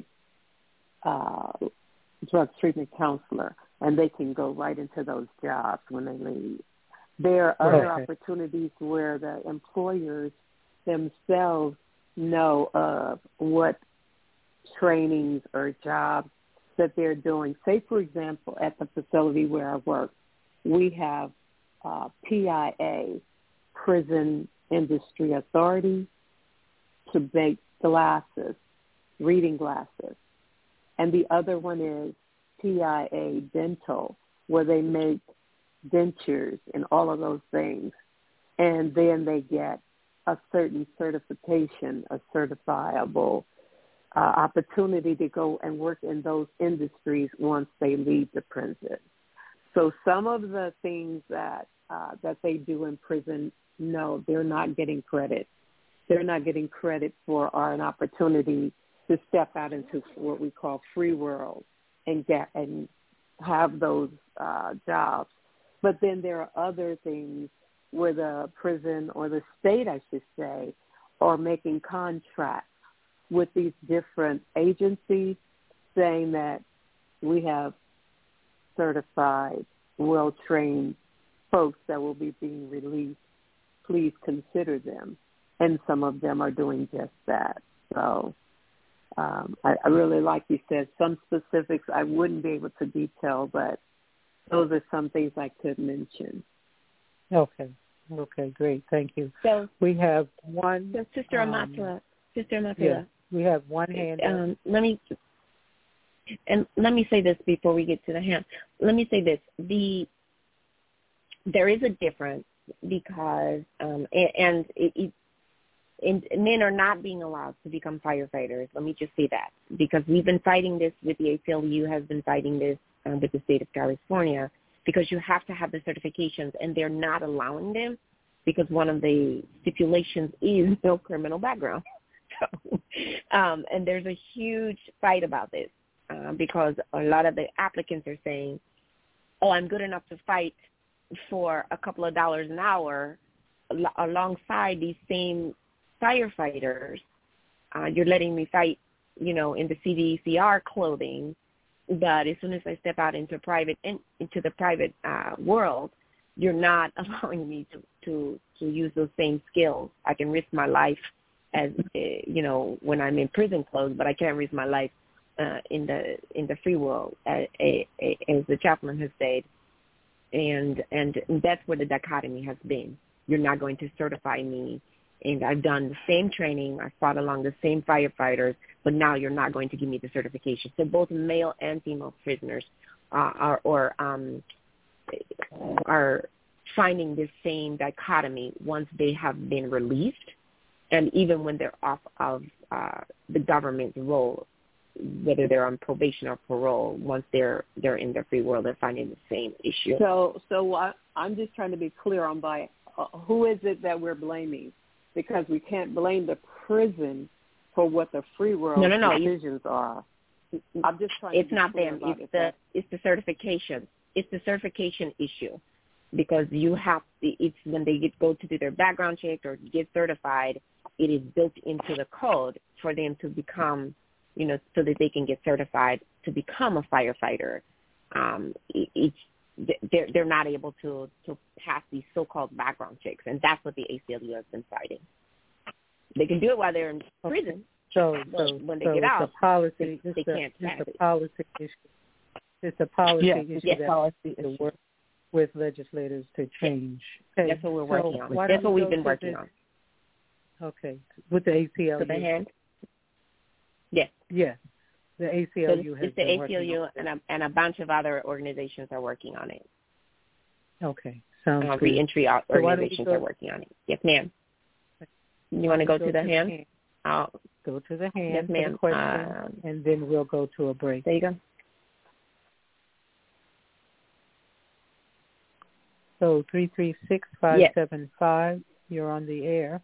drug treatment counselor, and they can go right into those jobs when they leave. There are other opportunities where the employers themselves know of what trainings or jobs that they're doing. Say, for example, at the facility where I work, we have PIA, Prison Industry Authority, to make glasses, reading glasses. And the other one is PIA Dental, where they make dentures and all of those things. And then they get a certain certification, a certifiable opportunity to go and work in those industries once they leave the prison. So some of the things that they do in prison, no, they're not getting credit. They're not getting credit for an opportunity to step out into what we call free world and have those jobs. But then there are other things where the prison or the state, I should say, are making contracts with these different agencies saying that we have certified, well-trained folks that will be being released. Please consider them. And some of them are doing just that. So I really, like you said, some specifics I wouldn't be able to detail, but those are some things I could mention. Okay, great. Thank you. So we have one. So Sister Amatula. Yes, we have one hand. Let me say this before we get to the hand. Let me say this. There is a difference because, men are not being allowed to become firefighters. Let me just say that, because we've been fighting this with the ACLU, has been fighting this with the state of California, because you have to have the certifications, and they're not allowing them because one of the stipulations is no criminal background. So, and there's a huge fight about this because a lot of the applicants are saying, oh, I'm good enough to fight for a couple of dollars an hour alongside these same firefighters. You're letting me fight, in the CDCR clothing, but as soon as I step out into the private world, you're not allowing me to use those same skills. I can risk my life as when I'm in prison clothes, but I can't risk my life in the free world, as the chaplain has said, and that's where the dichotomy has been. You're not going to certify me, and I've done the same training. I fought along the same firefighters, but now you're not going to give me the certification. So both male and female prisoners are finding this same dichotomy once they have been released, and even when they're off of the government's role, whether they're on probation or parole, once they're in the free world, they're finding the same issue. So I'm just trying to be clear on who is it that we're blaming? Because we can't blame the prison for what the free world decisions are. I'm just trying. It's not them. It's the certification. It's the certification issue, because it's when they go to do their background check or get certified, it is built into the code for them to become, so that they can get certified to become a firefighter. They're not able to pass these so-called background checks, and that's what the ACLU has been fighting. They can do it while they're in prison. So when they get out, they can't pass it. It's a policy issue. It's a policy issue that to work with legislators to change. Okay. That's what we're working on. That's what we've been working on. Okay, with the ACLU. For the hand? Yes. Yes. The ACLU has been working on it. It's the ACLU and a bunch of other organizations are working on it. Okay, sounds good. Reentry organizations are working on it. Yes, ma'am. You want to go to the hand? I'll go to the hand. Yes, ma'am. For the question, and then we'll go to a break. There you go. So 336-575, you're on the air.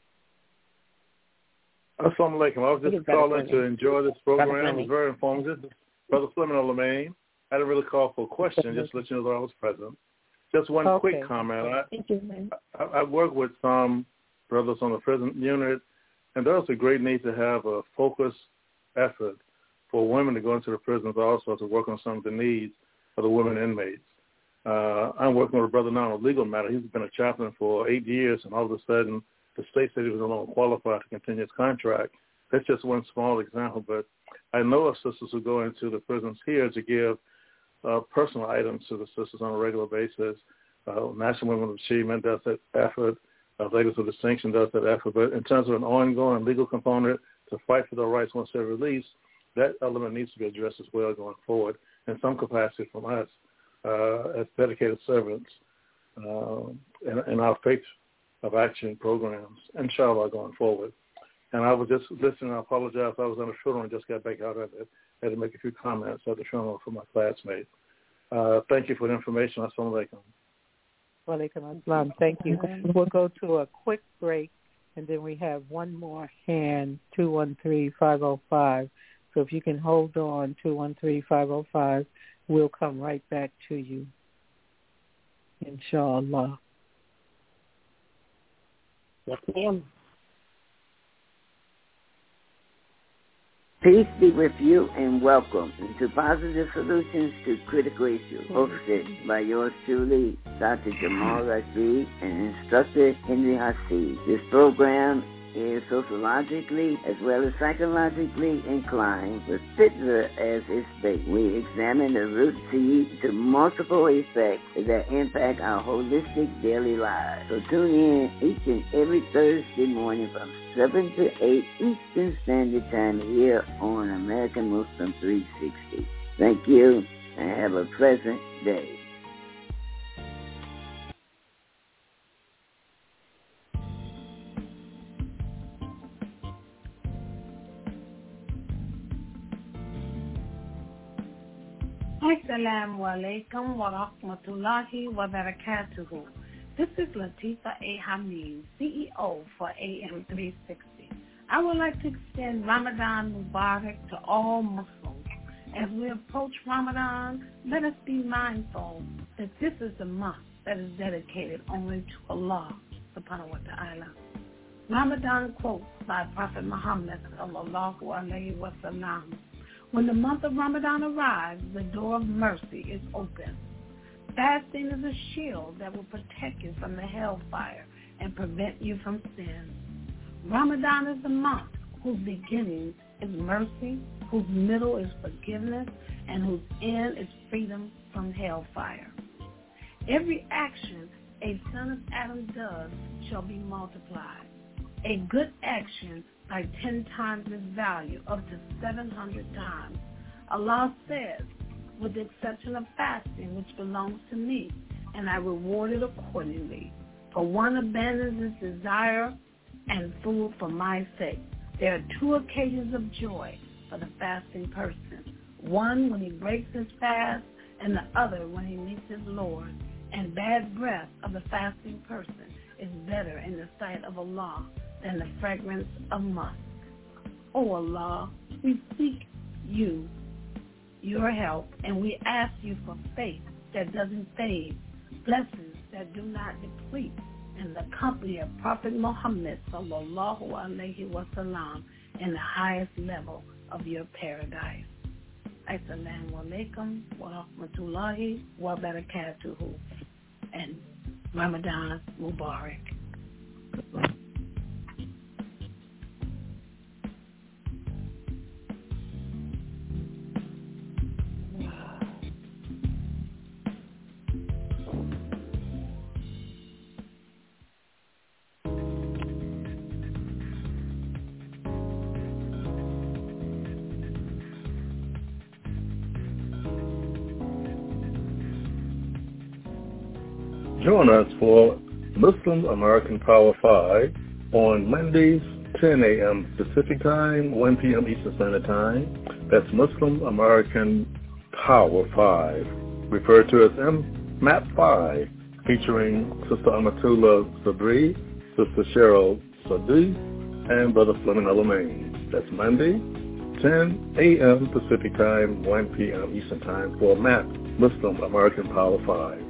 Assalamu alaikum. I was just calling to enjoy this program. It was very informative. Brother Fleming Lemaine. I didn't really call for a question, just to let you know that I was present. Just one quick comment. I work with some brothers on the prison unit, and there's a great need to have a focused effort for women to go into the prisons also to work on some of the needs of the women inmates. I'm working with a brother now on a legal matter. He's been a chaplain for 8 years, and all of a sudden the state said he was no longer qualified to continue his contract. That's just one small example, but I know of sisters who go into the prisons here to give personal items to the sisters on a regular basis. National Women of Achievement does that effort. Ladies of Distinction does that effort. But in terms of an ongoing legal component to fight for their rights once they're released, that element needs to be addressed as well going forward in some capacity from us as dedicated servants in our faith of action programs, inshallah, going forward. And I was just listening. I apologize. I was on a funeral and just got back out of it. I had to make a few comments at the funeral for my classmate. Thank you for the information. Assalamu alaikum. Wa alaikum assalam. Thank you. We'll go to a quick break, and then we have one more hand, 213-505. So if you can hold on, 213-505, we'll come right back to you, inshallah. Yes, ma'am. Peace be with you and welcome to Positive Solutions to Critical Issues, hosted by yours truly, Dr. Jamal Rashid and instructor Henry Hasid. This program is sociologically as well as psychologically inclined, with fitna as its base. We examine the root seed to multiple effects that impact our holistic daily lives. So tune in each and every Thursday morning from 7 to 8 Eastern Standard Time here on American Muslim 360. Thank you and have a pleasant day. Assalamu alaikum wa rahmatullahi wa barakatuhu. This is Latifa A. Hamid, CEO for AM 360. I would like to extend Ramadan Mubarak to all Muslims. As we approach Ramadan, let us be mindful that this is a month that is dedicated only to Allah subhanahu wa ta'ala. Ramadan quotes by Prophet Muhammad sallallahu alayhi wa sallam. When the month of Ramadan arrives, the door of mercy is open. Fasting is a shield that will protect you from the hellfire and prevent you from sin. Ramadan is the month whose beginning is mercy, whose middle is forgiveness, and whose end is freedom from hellfire. Every action a son of Adam does shall be multiplied. A good action by 10 times its value, up to 700 times. Allah says, with the exception of fasting, which belongs to me, and I reward it accordingly. For one abandons his desire and food for my sake. There are 2 occasions of joy for the fasting person. One when he breaks his fast, and the other when he meets his Lord. And bad breath of the fasting person is better in the sight of Allah than the fragrance of musk. O Allah, we seek you, your help, and we ask you for faith that doesn't fade, blessings that do not deplete, and the company of Prophet Muhammad sallallahu alaihi wasallam in the highest level of your paradise. Assalamu alaikum wa rahmatullahi wa barakatuhu, and Ramadan Mubarak. Join us for Muslim American Power 5 on Mondays, 10 a.m. Pacific Time, 1 p.m. Eastern Standard Time. That's Muslim American Power 5, referred to as MAP 5, featuring Sister Amatullah Sabri, Sister Cheryl Sadi, and Brother Fleming Alamain. That's Monday, 10 a.m. Pacific Time, 1 p.m. Eastern Time for MAP, Muslim American Power 5.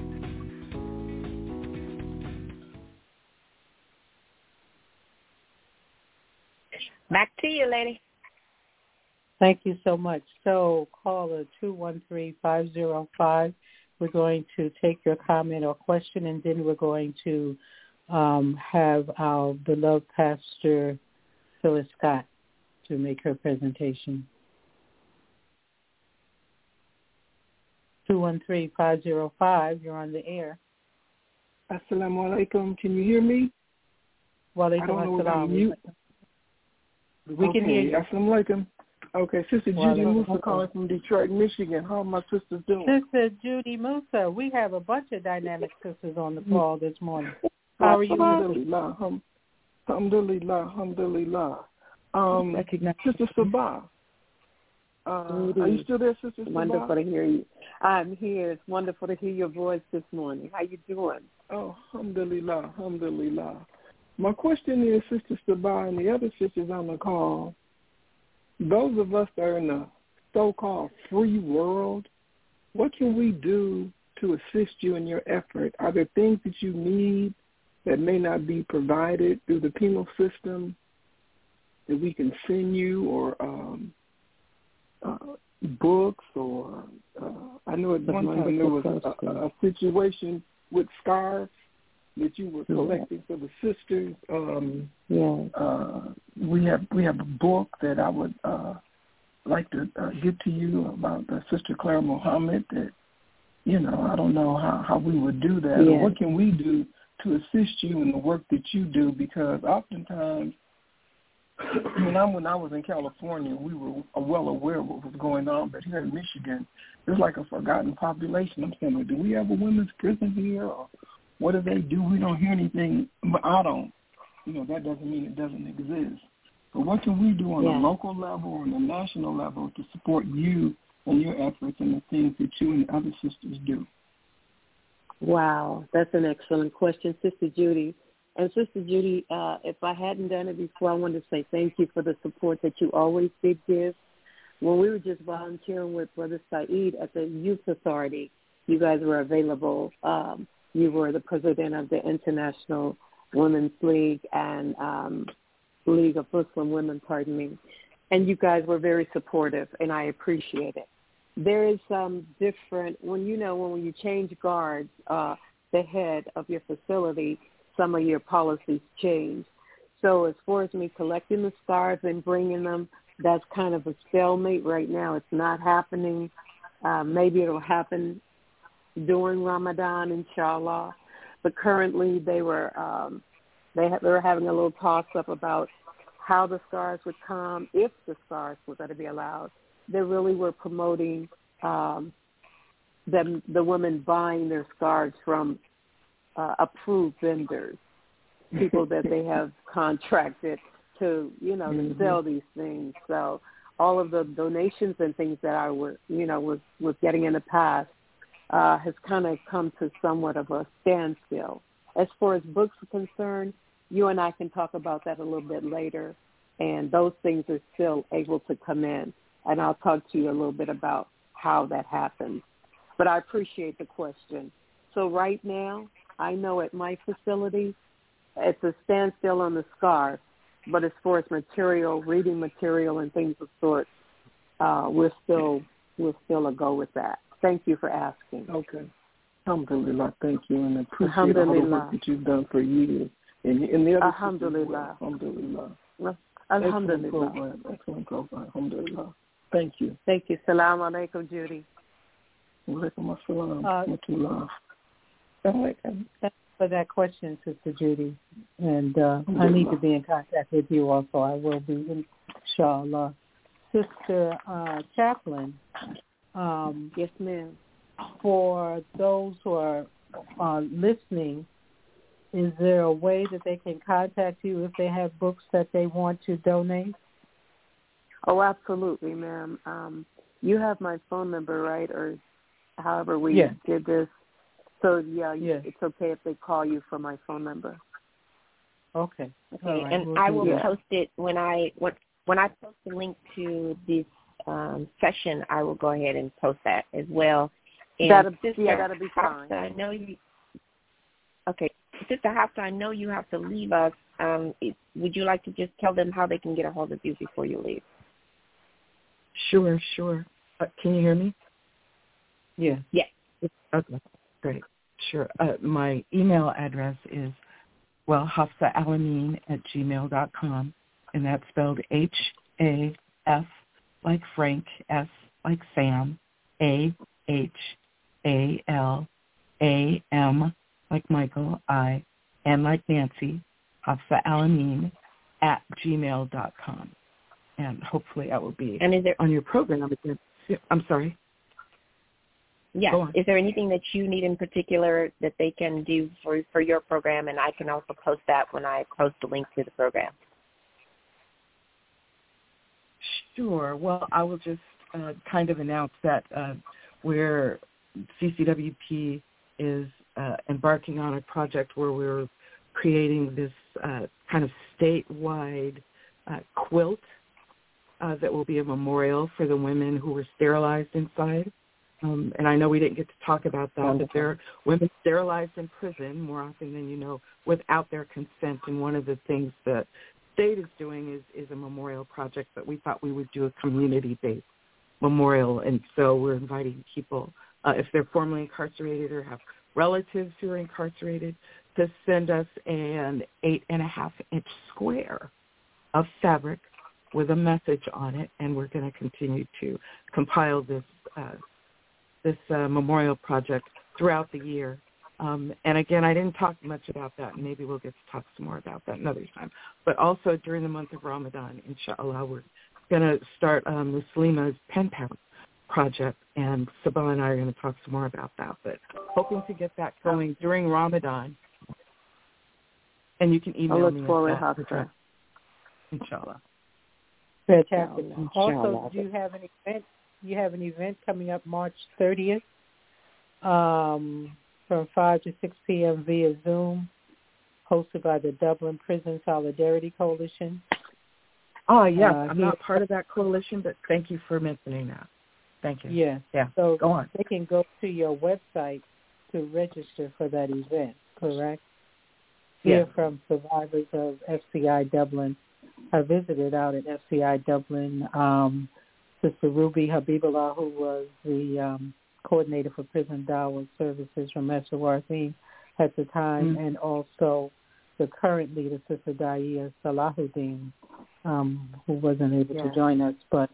Back to you, lady. Thank you so much. So caller 213-505. We're going to take your comment or question, and then we're going to have our beloved Pastor Phyllis Scott to make her presentation. 213-505. You're on the air. Assalamu alaikum. Can you hear me? Walaikum assalam. We can hear you. Assalamu alaikum. Okay, Sister Judy Musa calling from Detroit, Michigan. How are my sisters doing? Sister Judy Musa, we have a bunch of dynamic sisters on the call this morning. How are you? Alhamdulillah. Alhamdulillah. Sister Sabah. Are you still there, Sister Sabah? Wonderful to hear you. I'm here. It's wonderful to hear your voice this morning. How you doing? Oh, alhamdulillah, alhamdulillah. My question is, Sister Sabah and the other sisters on the call, those of us that are in the so-called free world, what can we do to assist you in your effort? Are there things that you need that may not be provided through the penal system that we can send you, or books, or I know at one time there was a situation with scarves that you were collecting for the sisters. We have a book that I would like to give to you about Sister Clara Muhammad. That, you know, I don't know how we would do that. Or what can we do to assist you in the work that you do? Because oftentimes, when I was in California, we were well aware of what was going on. But here in Michigan, it's like a forgotten population. I'm saying, do we have a women's prison here? Or what do they do? We don't hear anything. But I don't. You know, that doesn't mean it doesn't exist. But what can we do on a local level or on a national level to support you and your efforts and the things that you and other sisters do? Wow, that's an excellent question, Sister Judy. And Sister Judy, if I hadn't done it before, I wanted to say thank you for the support that you always did give. When we were just volunteering with Brother Saeed at the Youth Authority, you guys were available. You were the president of the International Women's League and League of Muslim Women, and you guys were very supportive, and I appreciate it. There is some different, when you change guards, the head of your facility, some of your policies change. So as far as me collecting the scarves and bringing them, that's kind of a stalemate right now. It's not happening. Maybe it'll happen during Ramadan, inshallah. But currently they were having a little toss-up about how the scarves would come, if the scarves were going to be allowed. They really were promoting the women buying their scarves from approved vendors, people that they have contracted to, to sell these things. So all of the donations and things that I was getting in the past has kind of come to somewhat of a standstill. As far as books are concerned, you and I can talk about that a little bit later, and those things are still able to come in, and I'll talk to you a little bit about how that happens. But I appreciate the question. So right now, I know at my facility, it's a standstill on the scarf, but as far as material, reading material and things of sort, we're still a go with that. Thank you for asking. Okay. Alhamdulillah, thank you, and I appreciate all the work that you've done for years. And the other Alhamdulillah. Alhamdulillah. Alhamdulillah. Excellent program. Alhamdulillah. Thank you. Thank you. Salam alaikum, Judy. Walaikum assalam. Thanks for that question, Sister Judy. And I need to be in contact with you also. I will be, inshallah. Sister Chaplain. Yes, ma'am. For those who are listening, is there a way that they can contact you if they have books that they want to donate? Oh, absolutely, ma'am. You have my phone number, right? Or however we did this. So, it's okay if they call you from my phone number. Okay. Okay, right. and I will post it when I post the link to this session. I will go ahead and post that as well. And that'll be fine. I know you. Okay, Sister Hafsa, I know you have to leave us. Would you like to just tell them how they can get a hold of you before you leave? Sure. Can you hear me? Yeah. Yes. Okay, great. Sure. My email address is, hafsaalameen@gmail.com, and that's spelled HAF like Frank, S like Sam, AHALAM like Michael, I, N like Nancy, hafsaalameen @gmail.com. And hopefully I will be on your program. I'm sorry. Yeah. Is there anything that you need in particular that they can do for your program? And I can also post that when I post the link to the program. Sure. Well, I will just kind of announce that where CCWP is embarking on a project where we're creating this kind of statewide quilt that will be a memorial for the women who were sterilized inside. And I know we didn't get to talk about that, but there are women sterilized in prison more often than you know without their consent. And one of the things the state is doing is a memorial project, but we thought we would do a community-based memorial. And so we're inviting people, if they're formerly incarcerated or have relatives who are incarcerated, to send us an 8.5-inch square of fabric with a message on it. And we're going to continue to compile this memorial project throughout the year. And again, I didn't talk much about that, and maybe we'll get to talk some more about that another time. But also during the month of Ramadan, inshallah, we're going to start Muslima's Pen Pal project, and Sabah and I are going to talk some more about that. But hoping to get that going during Ramadan. And you can email me at that, inshallah. Fantastic. Also, do you have any you have an event coming up March 30th from 5 to 6 p.m. via Zoom, hosted by the Dublin Prison Solidarity Coalition. Oh, yeah. I'm not part of that coalition, but thank you for mentioning that. Thank you. Yeah. Yeah. So go on. They can go to your website to register for that event, correct? Hear from survivors of FCI Dublin. I visited out at FCI Dublin. Sister Ruby Habibullah, who was the coordinator for prison dawah services from Esrawartheen at the time, and also the current leader, Sister Daya Salahuddin, who wasn't able to join us. But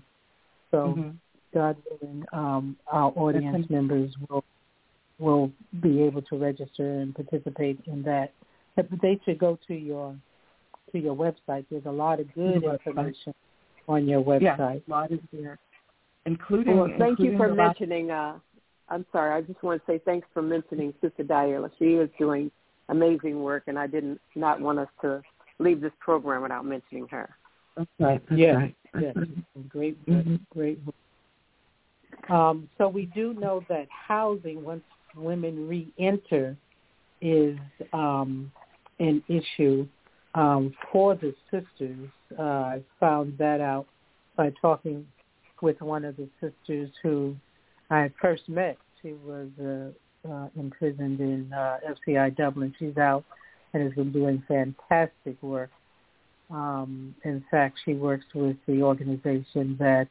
God willing, our audience members will be able to register and participate in that. But they should go to your website. There's a lot of good information on your website. Yeah, a lot is there. Including thank you for mentioning, I'm sorry, I just want to say thanks for mentioning Sister Daya. She is doing amazing work, and I did not want us to leave this program without mentioning her. That's right. Yes. Great work. Great work. So we do know that housing, once women re-enter, is an issue for the sisters. I found that out by talking with one of the sisters who I had first met. She was imprisoned in FCI Dublin. She's out and has been doing fantastic work. In fact, she works with the organization that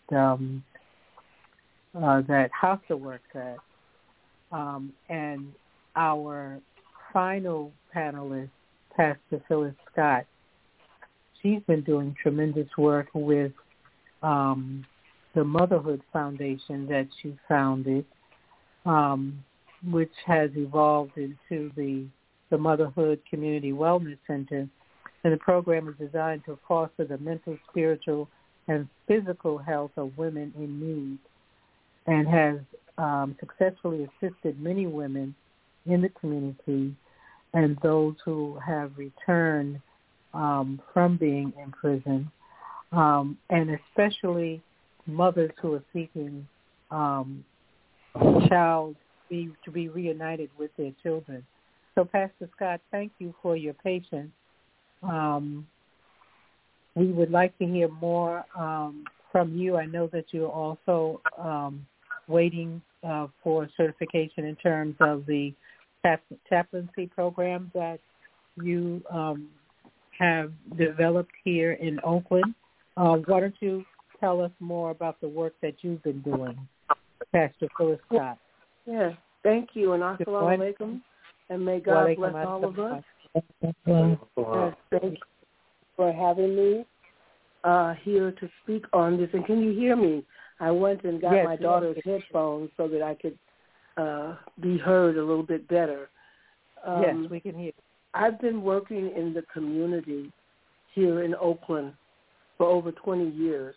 Hafsa works at. And our final panelist, Pastor Phyllis Scott, she's been doing tremendous work with the Motherhood Foundation that she founded, which has evolved into the Motherhood Community Wellness Center. And the program is designed to foster the mental, spiritual, and physical health of women in need, and has successfully assisted many women in the community and those who have returned from being in prison, and especially mothers who are seeking to be reunited with their children. So, Pastor Scott, thank you for your patience. We would like to hear more from you. I know that you're also waiting for certification in terms of the chaplaincy program that you have developed here in Oakland. Why don't you tell us more about the work that you've been doing, Pastor Phyllis Scott? Yes, thank you, and assalamu alaikum, and may God bless all of us. Thank you for having me here to speak on this. And can you hear me? I went and got my daughter's headphones so that I could be heard a little bit better. Yes, we can hear you. I've been working in the community here in Oakland for over 20 years.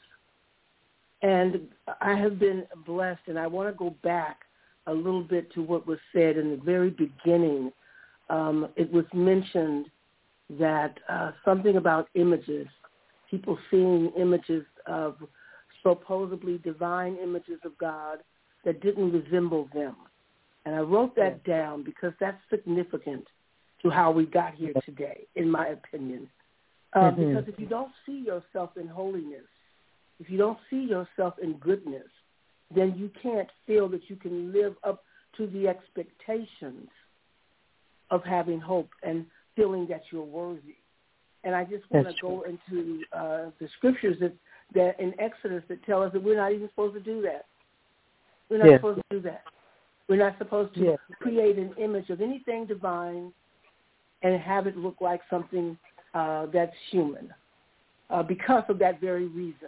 And I have been blessed, and I want to go back a little bit to what was said in the very beginning. It was mentioned that something about images, people seeing images of supposedly divine images of God that didn't resemble them. And I wrote that down because that's significant to how we got here today, in my opinion. Because if you don't see yourself in holiness, if you don't see yourself in goodness, then you can't feel that you can live up to the expectations of having hope and feeling that you're worthy. And I just want to go into the scriptures that in Exodus that tell us that we're not even supposed to do that. We're not supposed to do that. We're not supposed to create an image of anything divine and have it look like something that's human because of that very reason.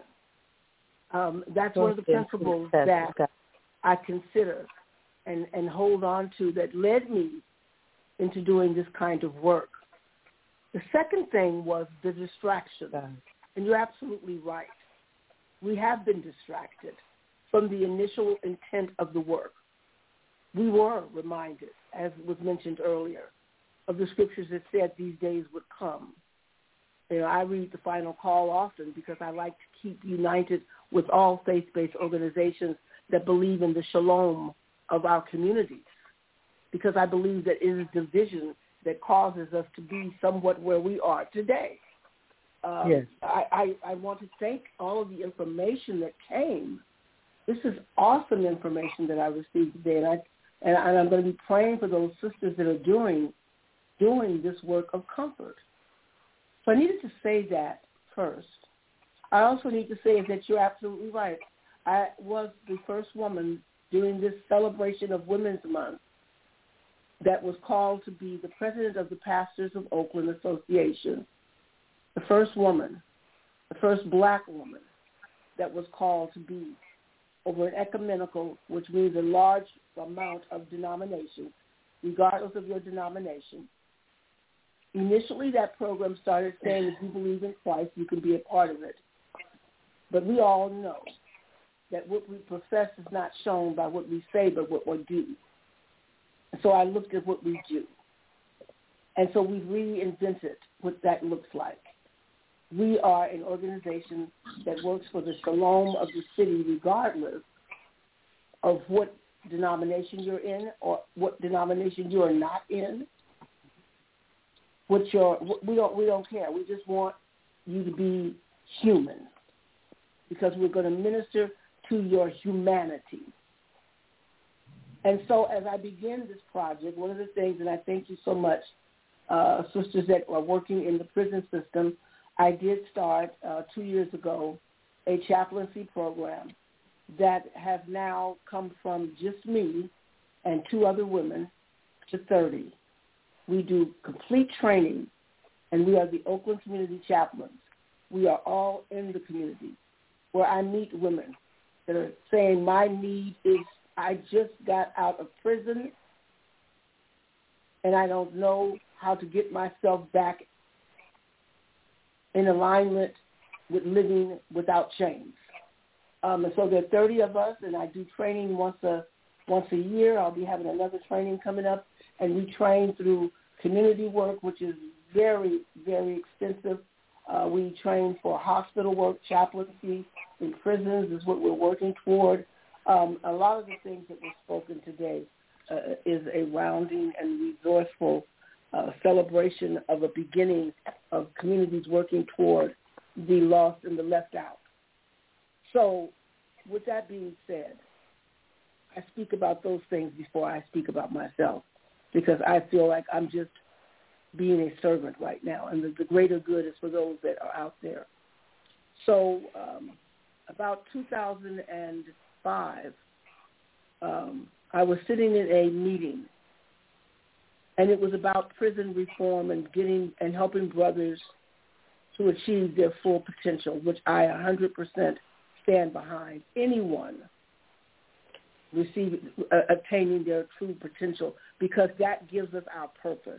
That's one of the principles that I consider and hold on to that led me into doing this kind of work. The second thing was the distraction. And you're absolutely right. We have been distracted from the initial intent of the work. We were reminded, as was mentioned earlier, of the scriptures that said these days would come. I read the Final Call often because I like to keep united with all faith-based organizations that believe in the shalom of our communities, because I believe that it is division that causes us to be somewhat where we are today. Yes. I want to thank all of the information that came. This is awesome information that I received today, and I'm going to be praying for those sisters that are doing this work of comfort. So I needed to say that first. I also need to say that you're absolutely right. I was the first woman during this celebration of Women's Month that was called to be the president of the Pastors of Oakland Association, the first woman, the first black woman that was called to be over an ecumenical, which means a large amount of denominations, regardless of your denomination. Initially, that program started saying, if you believe in Christ, you can be a part of it. But we all know that what we profess is not shown by what we say, but what we do. And so I looked at what we do. And so we've reinvented what that looks like. We are an organization that works for the shalom of the city, regardless of what denomination you're in or what denomination you are not in. We don't care. We just want you to be human, because we're going to minister to your humanity. And so as I begin this project, one of the things, and I thank you so much, sisters that are working in the prison system, I did start 2 years ago a chaplaincy program that has now come from just me and 2 other women to 30. We do complete training, and we are the Oakland Community Chaplains. We are all in the community, where I meet women that are saying, my need is, I just got out of prison, and I don't know how to get myself back in alignment with living without chains. And so there are 30 of us, and I do training once a year. I'll be having another training coming up, and we train through community work, which is very, very extensive. We train for hospital work, chaplaincy in prisons is what we're working toward. A lot of the things that were spoken today is a rounding and resourceful celebration of a beginning of communities working toward the lost and the left out. So with that being said, I speak about those things before I speak about myself, because I feel like I'm just being a servant right now, and the greater good is for those that are out there. So about 2005, I was sitting in a meeting, and it was about prison reform and helping brothers to achieve their full potential, which I 100% stand behind. Anyone attaining their true potential, because that gives us our purpose.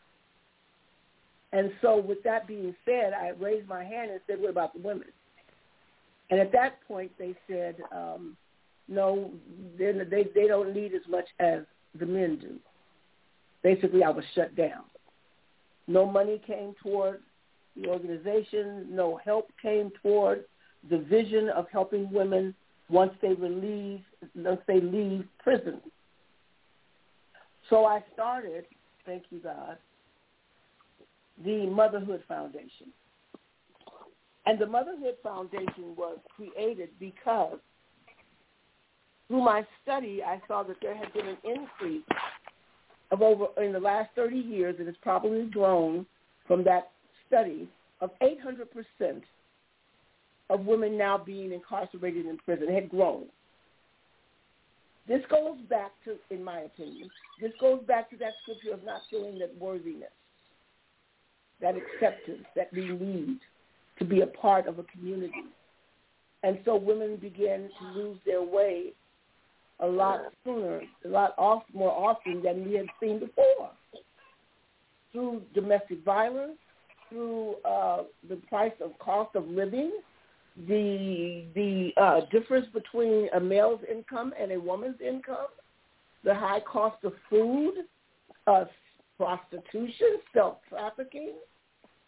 And so with that being said, I raised my hand and said, what about the women? And at that point, they said, no, they don't need as much as the men do. Basically, I was shut down. No money came toward the organization. No help came toward the vision of helping women once they leave prison. So I started, thank you, God, the Motherhood Foundation. And the Motherhood Foundation was created because through my study, I saw that there had been an increase of in the last 30 years, and it's probably grown from that study, of 800% of women now being incarcerated in prison. It had grown. This goes back to, in my opinion, this goes back to that scripture of not feeling that worthiness, that acceptance that we need to be a part of a community. And so women began to lose their way a lot sooner, more often than we had seen before, through domestic violence, through the cost of living, the difference between a male's income and a woman's income, the high cost of food, prostitution, self-trafficking,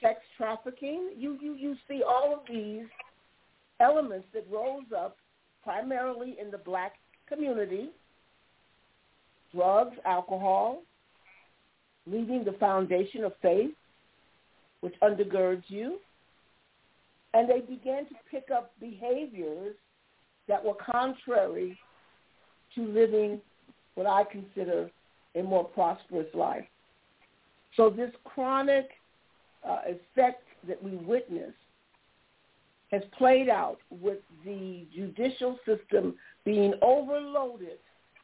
sex trafficking. You see all of these elements that rose up primarily in the black community: drugs, alcohol, leaving the foundation of faith, which undergirds you. And they began to pick up behaviors that were contrary to living what I consider a more prosperous life. So this chronic effect that we witness has played out with the judicial system being overloaded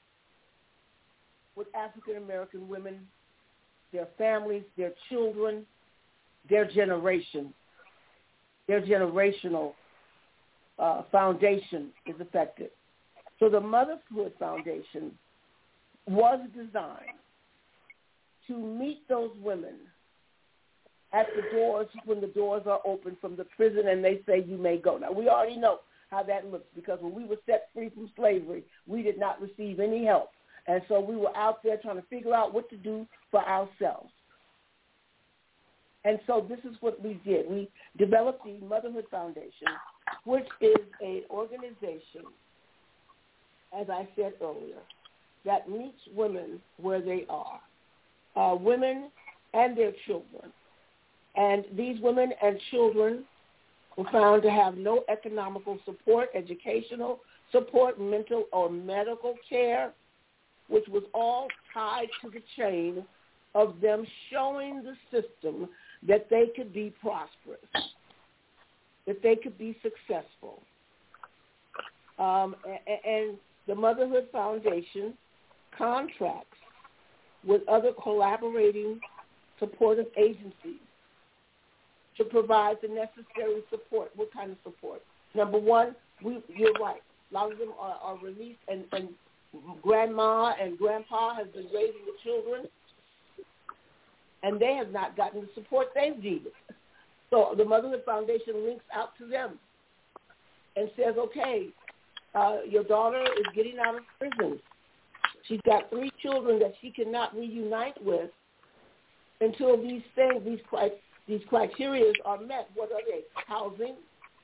with African American women, their families, their children, their generation. Their generational foundation is affected. So the Motherhood Foundation was designed to meet those women at the doors when the doors are open from the prison and they say you may go. Now, we already know how that looks, because when we were set free from slavery, we did not receive any help. And so we were out there trying to figure out what to do for ourselves. And so this is what we did. We developed the Motherhood Foundation, which is an organization, as I said earlier, that meets women where they are, women and their children. And these women and children were found to have no economical support, educational support, mental or medical care, which was all tied to the chain of them showing the system that they could be prosperous, that they could be successful. And the Motherhood Foundation contracts with other collaborating supportive agencies to provide the necessary support. What kind of support? Number one, you're right. A lot of them are released, and grandma and grandpa has been raising the children, and they have not gotten the support they've needed. So the Motherhood Foundation links out to them and says, okay, your daughter is getting out of prison. She's got 3 children that she cannot reunite with until these things, these criteria are met. What are they? Housing,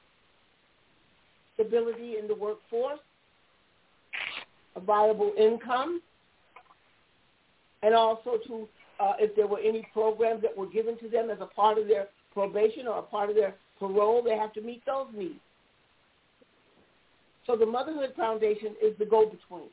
stability in the workforce, a viable income, and also to if there were any programs that were given to them as a part of their probation or a part of their parole, they have to meet those needs. So the Motherhood Foundation is the go-between.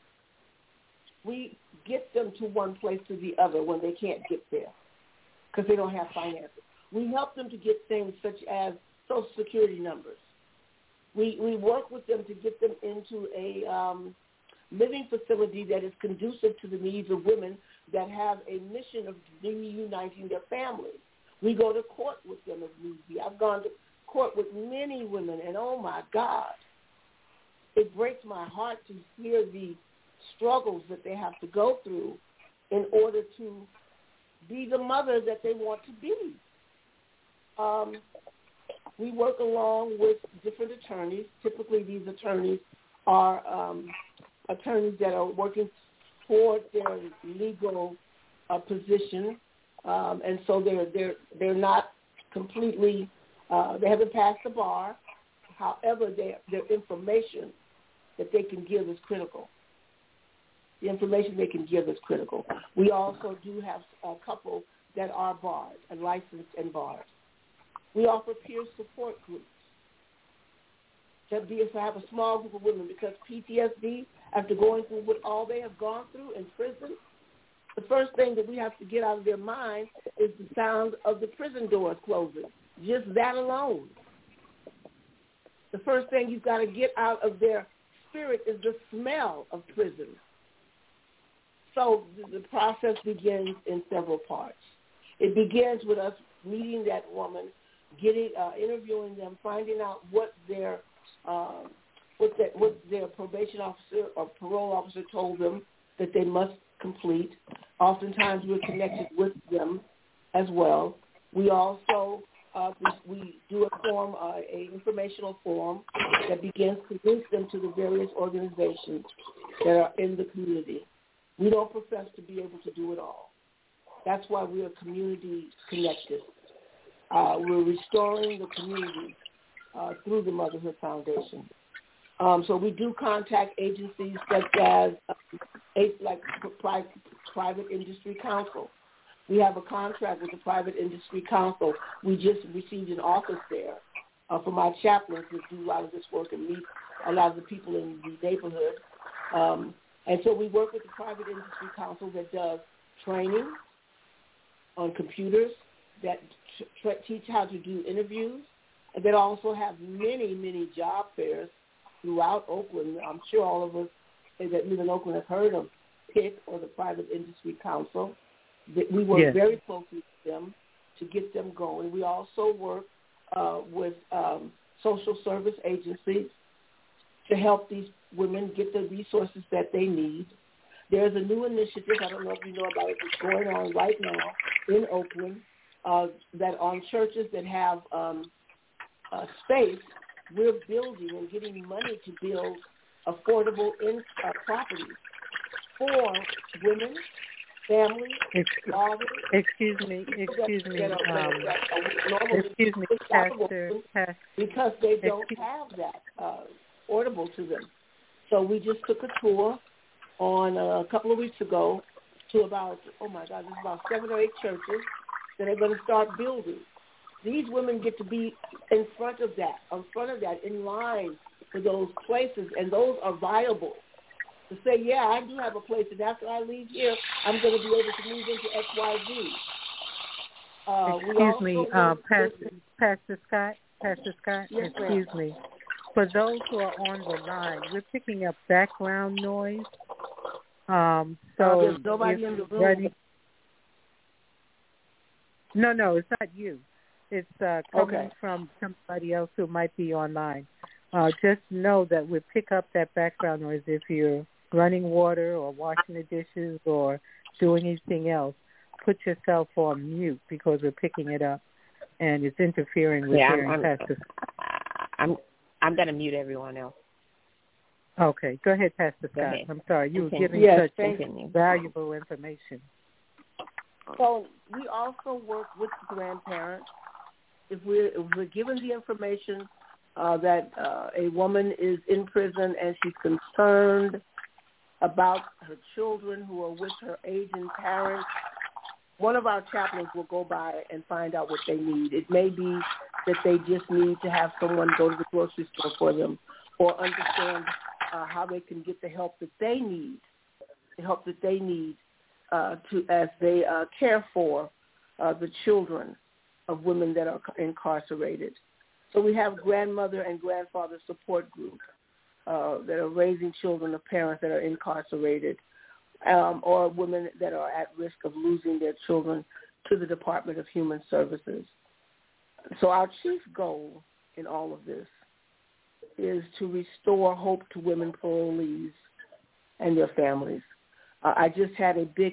We get them to one place to the other when they can't get there because they don't have finances. We help them to get things such as Social Security numbers. We work with them to get them into a living facility that is conducive to the needs of women that have a mission of reuniting their families. We go to court with them if need be. I've gone to court with many women, and oh my God, it breaks my heart to hear the struggles that they have to go through in order to be the mother that they want to be. We work along with different attorneys. Typically, these attorneys are attorneys that are working toward their legal position, and so they're not completely. They haven't passed the bar. However, their information that they can give is critical. The information they can give is critical. We also do have a couple that are barred and licensed and barred. We offer peer support groups. That be if I have a small group of women, because PTSD, after going through what all they have gone through in prison, the first thing that we have to get out of their mind is the sound of the prison doors closing. Just that alone. The first thing you've got to get out of their spirit is the smell of prison. So the process begins in several parts. It begins with us meeting that woman, interviewing them, finding out what their probation officer or parole officer told them that they must complete. Oftentimes we're connected with them as well. We also we do a form, a informational form that begins to link them to the various organizations that are in the community. We don't profess to be able to do it all. That's why we are community connected. We're restoring the community through the Motherhood Foundation. So we do contact agencies such as Private Industry Council. We have a contract with the Private Industry Council. We just received an office there for my chaplains to do a lot of this work and meet a lot of the people in the neighborhood. And so we work with the Private Industry Council that does training on computers, that teach how to do interviews, and that also have many, many job fairs throughout Oakland. I'm sure all of us that live in Oakland have heard of PIC, or the Private Industry Council. We work very closely with them to get them going. We also work with social service agencies to help these women get the resources that they need. There's a new initiative, I don't know if you know about it, that's going on right now in Oakland, that on churches that have space, we're building and getting money to build affordable properties for women, families, fathers. Excuse me, Pastor. Because they don't have that affordable to them. So we just took a tour on a couple of weeks ago to about, there's about 7 or 8 churches that are going to start building. These women get to be in front of that, in line for those places, and those are viable. To say, yeah, I do have a place, and after I leave here, I'm going to be able to move into XYZ. Excuse me, Pastor Scott. Yes, excuse me. For those who are on the line, we're picking up background noise. So there's nobody in the room. No, it's not you. It's coming from somebody else who might be online. Just know that we pick up that background noise if you're running water or washing the dishes or doing anything else. Put yourself on mute because we're picking it up and it's interfering with hearing Pastor. I'm going to mute everyone else. Okay, go ahead, Pastor Scott. I'm sorry, you were giving such valuable information. So we also work with grandparents. If we're given the information that a woman is in prison and she's concerned about her children who are with her aging parents, one of our chaplains will go by and find out what they need. It may be that they just need to have someone go to the grocery store for them, or understand how they can get the help that they need, as they care for the children of women that are incarcerated. So we have grandmother and grandfather support groups that are raising children of parents that are incarcerated, or women that are at risk of losing their children to the Department of Human Services. So our chief goal in all of this is to restore hope to women parolees and their families. I just had a big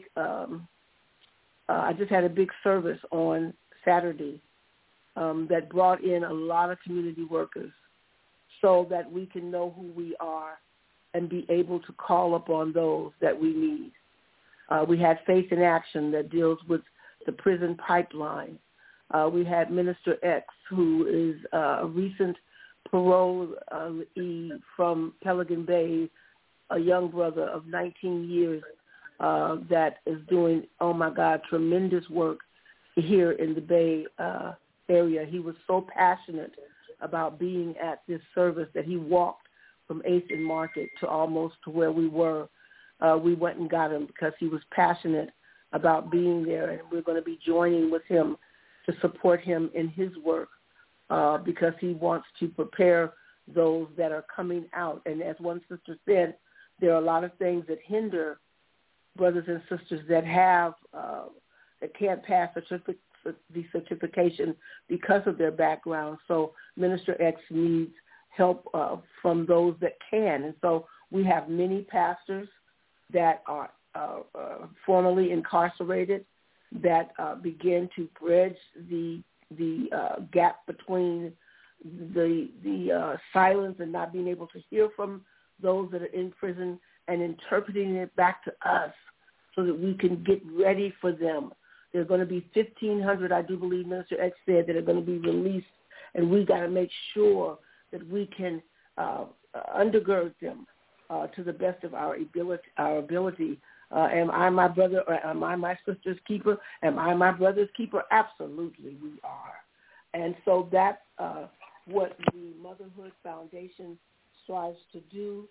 service on Saturday that brought in a lot of community workers so that we can know who we are and be able to call upon those that we need. We had Faith in Action that deals with the prison pipeline. We had Minister X, who is a recent parolee from Pelican Bay, a young brother of 19 years that is doing, tremendous work here in the Bay area. He was so passionate about being at this service that he walked from 8th and Market to almost to where we were. We went and got him because he was passionate about being there, and we're going to be joining with him to support him in his work because he wants to prepare those that are coming out. And as one sister said, there are a lot of things that hinder brothers and sisters that have that can't pass the certification because of their background. So Minister X needs help from those that can. And so we have many pastors that are formerly incarcerated that begin to bridge the gap between the silence and not being able to hear from those that are in prison and interpreting it back to us so that we can get ready for them There are going to be 1,500, I do believe Minister X said, that are going to be released, and we got to make sure that we can undergird them to the best of our ability. Am I my brother, or am I my sister's keeper? Am I my brother's keeper? Absolutely, we are. And so that's what the Motherhood Foundation strives to do.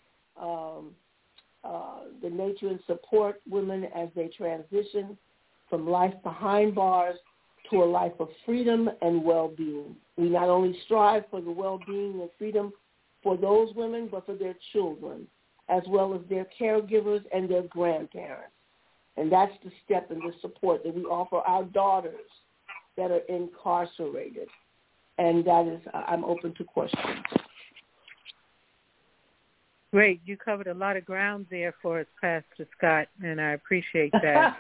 The nature and support women as they transition from life behind bars to a life of freedom and well-being. We not only strive for the well-being and freedom for those women, but for their children, as well as their caregivers and their grandparents. And that's the step and the support that we offer our daughters that are incarcerated. And that is, I'm open to questions. Great. You covered a lot of ground there for us, Pastor Scott, and I appreciate that.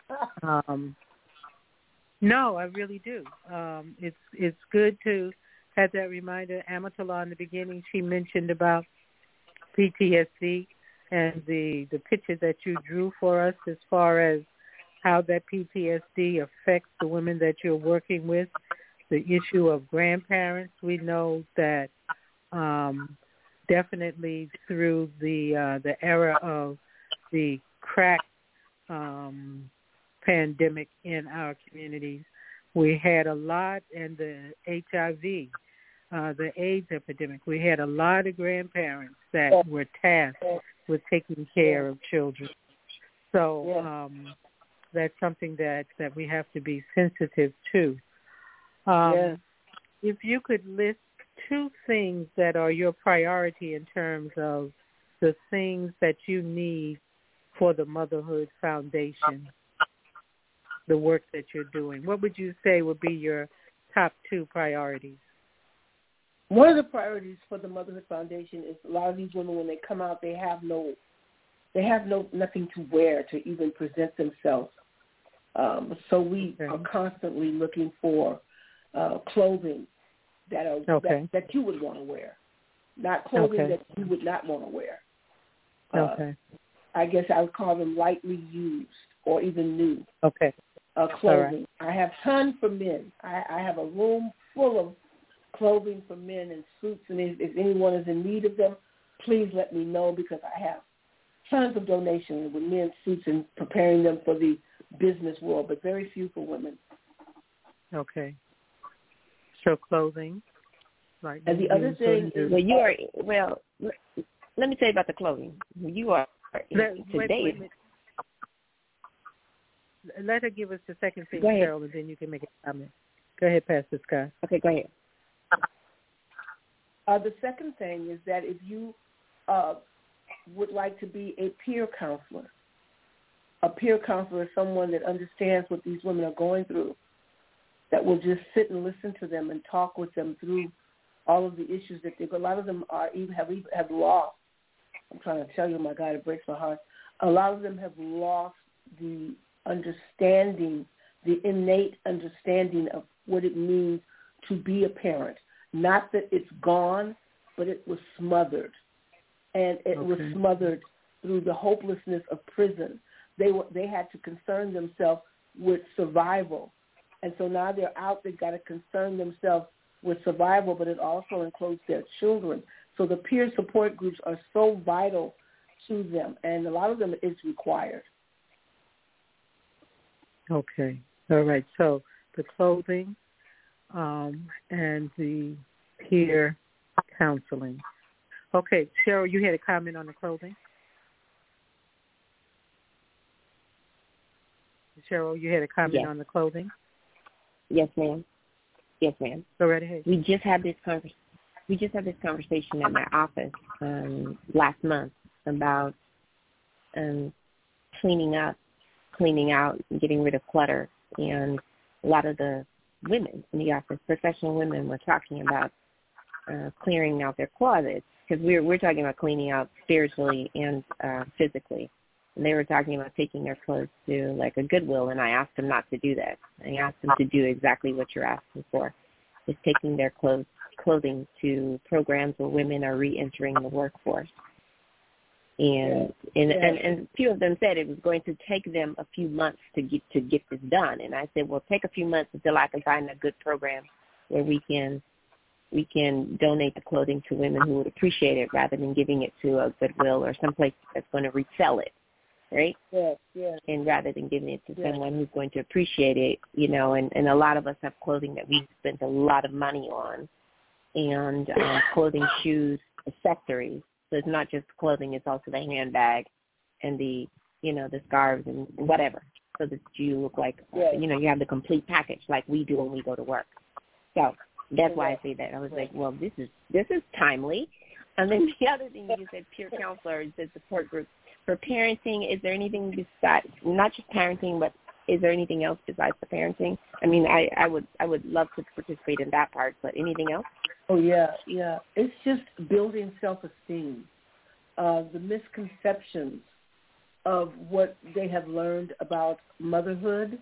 No, I really do. It's good to have that reminder. Amatullah, in the beginning, she mentioned about PTSD and the picture that you drew for us as far as how that PTSD affects the women that you're working with. The issue of grandparents, we know that definitely through the era of the crack pandemic in our communities, we had a lot, and the HIV, the AIDS epidemic, we had a lot of grandparents that were tasked with taking care of children. So that's something that we have to be sensitive to. If you could list two things that are your priority in terms of the things that you need for the Motherhood Foundation, the work that you're doing, what would you say would be your top two priorities? One of the priorities for the Motherhood Foundation is a lot of these women, when they come out, they have nothing to wear to even present themselves. So we are constantly looking for clothing that you would want to wear, not clothing that you would not want to wear. I guess I would call them lightly used or even new clothing. I have tons for men. I have a room full of clothing for men and suits, and if anyone is in need of them, please let me know, because I have tons of donations with men's suits and preparing them for the business world, but very few for women. Okay. So clothing. Right. And the other thing is, let me tell you about the clothing. You are today. Let her give us the second thing, Cheryl, and then you can make a comment. Go ahead, Pastor Scott. Okay, go ahead. The second thing is that if you would like to be a peer counselor is someone that understands what these women are going through, that will just sit and listen to them and talk with them through all of the issues that a lot of them have lost. I'm trying to tell you, my God, it breaks my heart. A lot of them have lost the understanding, the innate understanding of what it means to be a parent. Not that it's gone, but it was smothered. And it was smothered through the hopelessness of prison. They had to concern themselves with survival. And so now they're out, they've got to concern themselves with survival, but it also includes their children. So the peer support groups are so vital to them, and a lot of them is required. Okay. All right. So the clothing and the peer counseling. Okay. Cheryl, you had a comment on the clothing? Cheryl, you had a comment on the clothing? Yes, ma'am. Yes, ma'am. Go right ahead. We just had this conversation at my office last month about cleaning out, and getting rid of clutter. And a lot of the women in the office, professional women, were talking about clearing out their closets, because we're talking about cleaning out spiritually and physically. And they were talking about taking their clothes to like a Goodwill, and I asked them not to do that. I asked them to do exactly what you're asking for, is taking their clothing to programs where women are re-entering the workforce. And a few of them said it was going to take them a few months to get this done. And I said, well, take a few months until I can find a good program where we can donate the clothing to women who would appreciate it rather than giving it to a Goodwill or someplace that's going to resell it, right? Yes, yes. And rather than giving it to someone who's going to appreciate it, and a lot of us have clothing that we've spent a lot of money on, and clothing, shoes, accessories. So it's not just clothing, it's also the handbag and the scarves and whatever, so that you look like, you have the complete package like we do when we go to work. So that's why I say that. I was like, well, this is timely. And then the other thing you said, peer counselor, is the support group. For parenting, is there anything besides, not just parenting, but is there anything else besides the parenting? I mean, I would love to participate in that part, but anything else? Oh, yeah. It's just building self-esteem, the misconceptions of what they have learned about motherhood,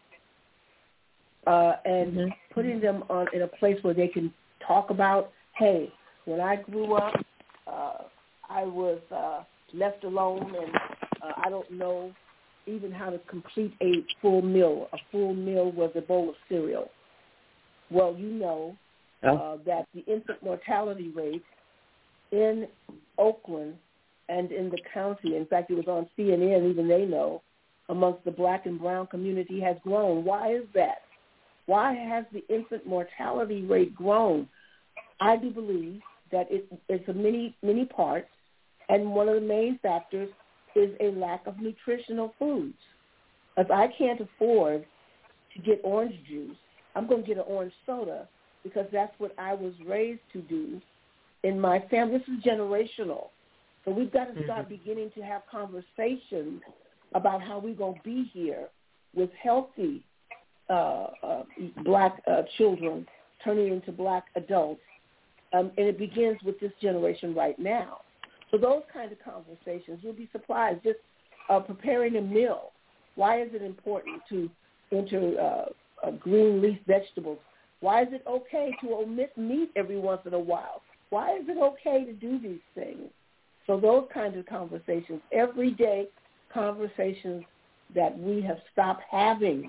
and putting them in a place where they can talk about, hey, when I grew up, I was left alone, and I don't know even how to complete a full meal. A full meal was a bowl of cereal. Well, that the infant mortality rate in Oakland and in the county, in fact, it was on CNN, even they know, amongst the black and brown community has grown. Why is that? Why has the infant mortality rate grown? I do believe that it's a many parts, and one of the main factors is a lack of nutritional foods. If I can't afford to get orange juice, I'm going to get an orange soda because that's what I was raised to do in my family. This is generational. So we've got to start beginning to have conversations about how we're going to be here with healthy black children turning into black adults. And it begins with this generation right now. So those kinds of conversations, you'll be surprised. Just preparing a meal. Why is it important to enter green leaf vegetables? Why is it okay to omit meat every once in a while? Why is it okay to do these things? So those kinds of conversations, everyday conversations that we have stopped having,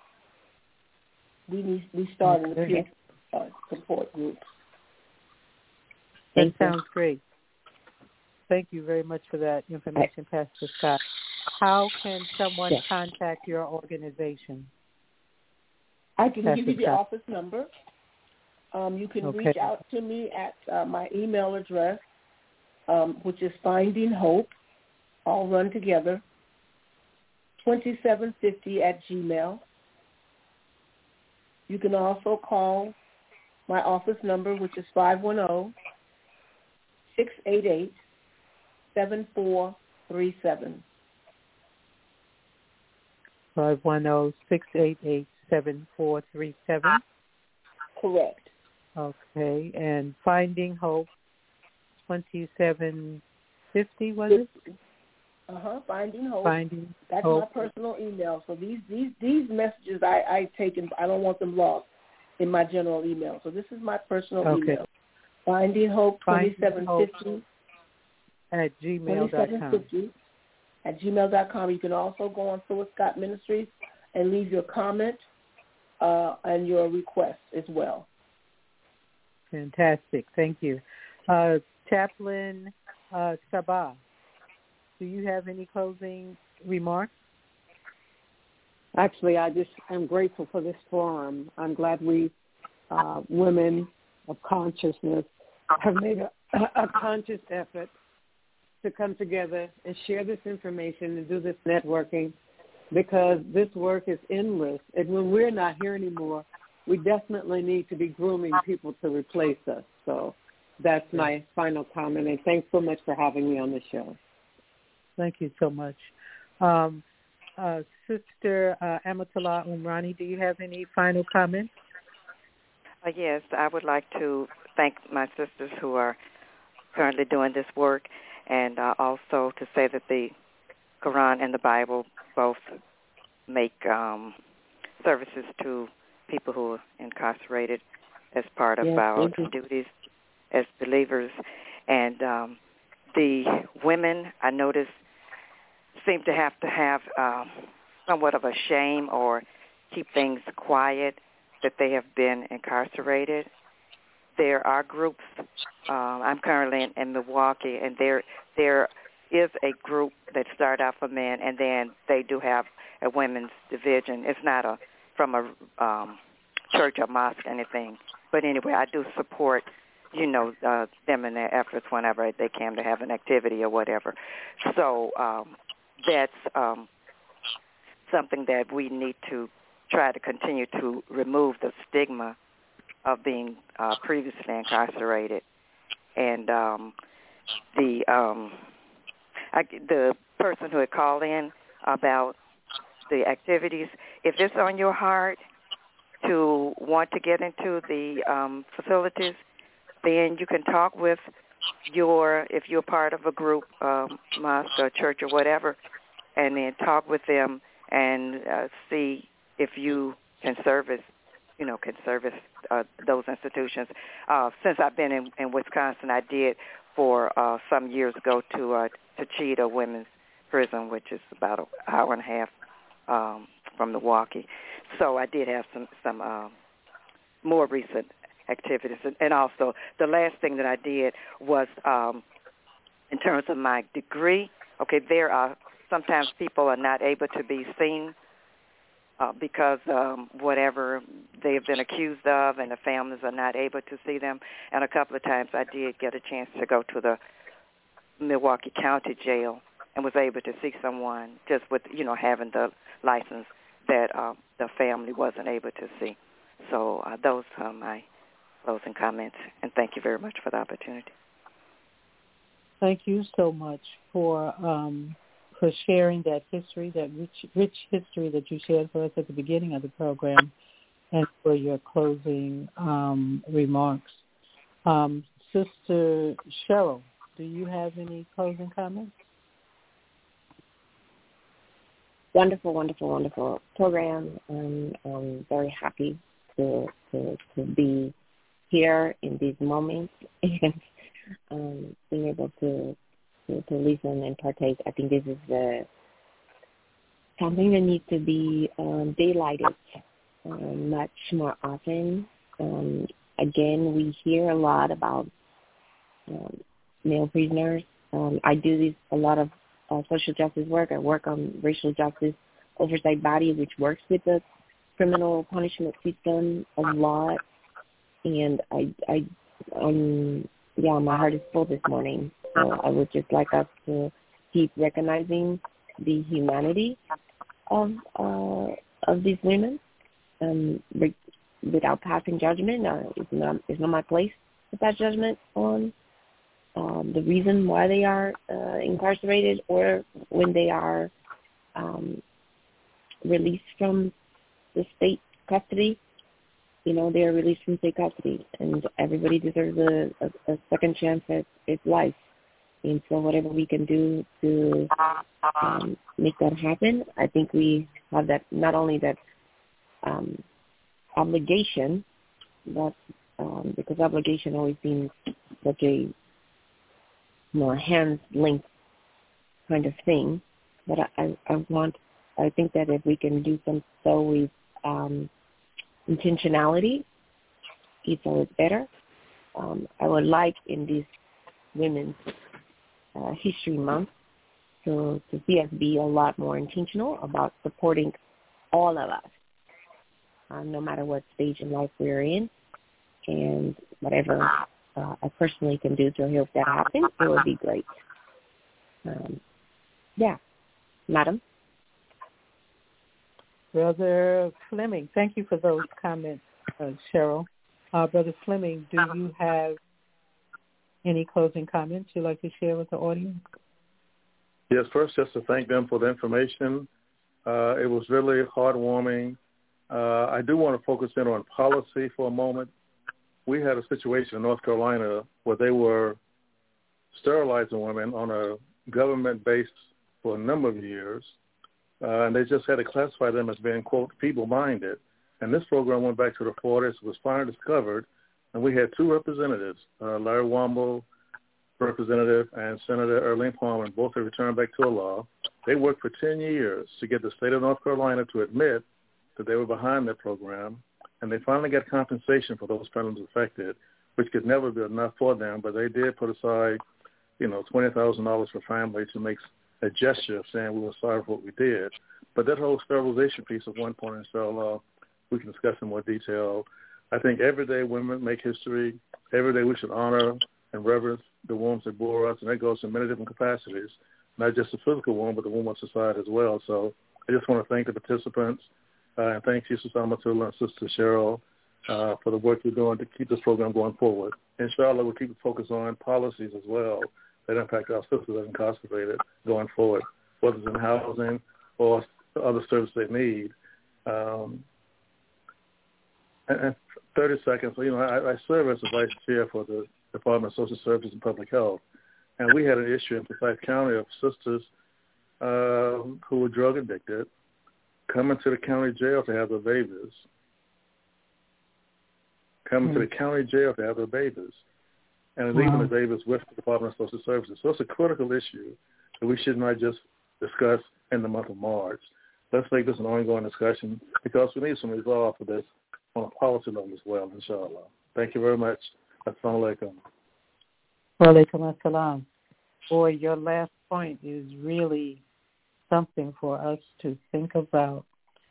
we start in the peer support groups. That sounds great. Thank you very much for that information, Pastor Scott. How can someone contact your organization? I can give you the office number. You can reach out to me at my email address, which is Finding Hope, all run together, 2750@gmail. You can also call my office number, which is 510-688-7437. 510-688-7437. Correct. Okay, and Finding Hope, 2750, was it? Finding Hope. That's my personal email. So these messages I take, and I don't want them lost in my general email. So this is my personal email. Finding Hope 2750 at gmail.com. At gmail.com. You can also go on Phyllis Scott Ministries and leave your comment and your request as well. Fantastic. Thank you. Chaplain Sabah, do you have any closing remarks? Actually, I just am grateful for this forum. I'm glad we, women of consciousness, have made a conscious effort to come together and share this information and do this networking, because this work is endless. And when we're not here anymore, we definitely need to be grooming people to replace us. So that's my final comment. And thanks so much for having me on the show. Thank you so much. Sister Amatullah Umrani, do you have any final comments? Yes, I would like to thank my sisters who are currently doing this work, and also to say that the Quran and the Bible both make services to people who are incarcerated as part of our duties as believers, and the women, I noticed, seem to have somewhat of a shame or keep things quiet that they have been incarcerated. There are groups. I'm currently in Milwaukee, and there is a group that start out for men, and then they do have a women's division. It's not from a church or mosque or anything. But anyway, I do support, them in their efforts whenever they can to have an activity or whatever. So that's something that we need to try to continue to remove the stigma of being previously incarcerated. And the person who had called in about the activities, if it's on your heart to want to get into the facilities, then you can talk with if you're part of a group, mosque or church or whatever, and then talk with them and see if you can service those institutions. Since I've been in Wisconsin, I did for some years ago to Cheetah Women's Prison, which is about an hour and a half from Milwaukee. So I did have some more recent activities. And also the last thing that I did was in terms of my degree, there are sometimes people are not able to be seen because whatever they have been accused of, and the families are not able to see them. And a couple of times I did get a chance to go to the Milwaukee County Jail and was able to see someone just with, having the license that the family wasn't able to see. So those are my closing comments, and thank you very much for the opportunity. Thank you so much for sharing that history, that rich history that you shared for us at the beginning of the program, and for your closing remarks. Sister Cheryl, do you have any closing comments? Wonderful, wonderful, wonderful program. I'm very happy to be here in these moments and being able to listen and partake. I think this is something that needs to be daylighted much more often. Again, we hear a lot about male prisoners. I do a lot of social justice work. I work on racial justice oversight body, which works with the criminal punishment system a lot. And my heart is full this morning. So I would just like us to keep recognizing the humanity of these women, without passing judgment. It's not my place to pass judgment on the reason why they are incarcerated, or when they are released from the state custody. They are released from state custody, and everybody deserves a second chance at life. And so whatever we can do to make that happen, I think we have that, not only that obligation, but because obligation always seems such a more hands-linked kind of thing, but I think that if we can do so with intentionality, it's always better. I would like in this Women's History Month to see us be a lot more intentional about supporting all of us, no matter what stage in life we're in, and whatever I personally can do to help that happen, it would be great. Madam. Brother Fleming, thank you for those comments, Cheryl. Brother Fleming, do you have any closing comments you'd like to share with the audience? Yes, first, just to thank them for the information. It was really heartwarming. I do want to focus in on policy for a moment. We had a situation in North Carolina where they were sterilizing women on a government base for a number of years, and they just had to classify them as being, quote, feeble-minded. And this program went back to the 40s, was finally discovered, and we had two representatives, Larry Womble Representative and Senator Earlene Palmer, both have returned back to the law. They worked for 10 years to get the state of North Carolina to admit that they were behind that program, and they finally got compensation for those families affected, which could never be enough for them, but they did put aside, $20,000 for family to make a gesture of saying we were sorry for what we did. But that whole sterilization piece of 1 point in federal law, we can discuss in more detail. I think every day women make history. Every day we should honor and reverence the wombs that bore us, and that goes in many different capacities, not just the physical womb, but the womb of society as well. So I just want to thank the participants, and thank you, Sister Amatullah and Sister Cheryl, for the work you're doing to keep this program going forward. Inshallah, we'll keep the focus on policies as well that impact our sisters that are incarcerated going forward, whether it's in housing or the other services they need. And 30 seconds, I serve as the vice chair for the Department of Social Services and Public Health, and we had an issue in Forsyth County of sisters who were drug addicted coming to the county jail to have their babies. To the county jail to have their babies, and leaving the babies with the Department of Social Services. So it's a critical issue that we should not just discuss in the month of March. Let's make this an ongoing discussion because we need some resolve for this on a policy level as well, inshallah. Thank you very much. Assalamu alaikum. Wa alaikum assalam. Boy, your last point is really something for us to think about.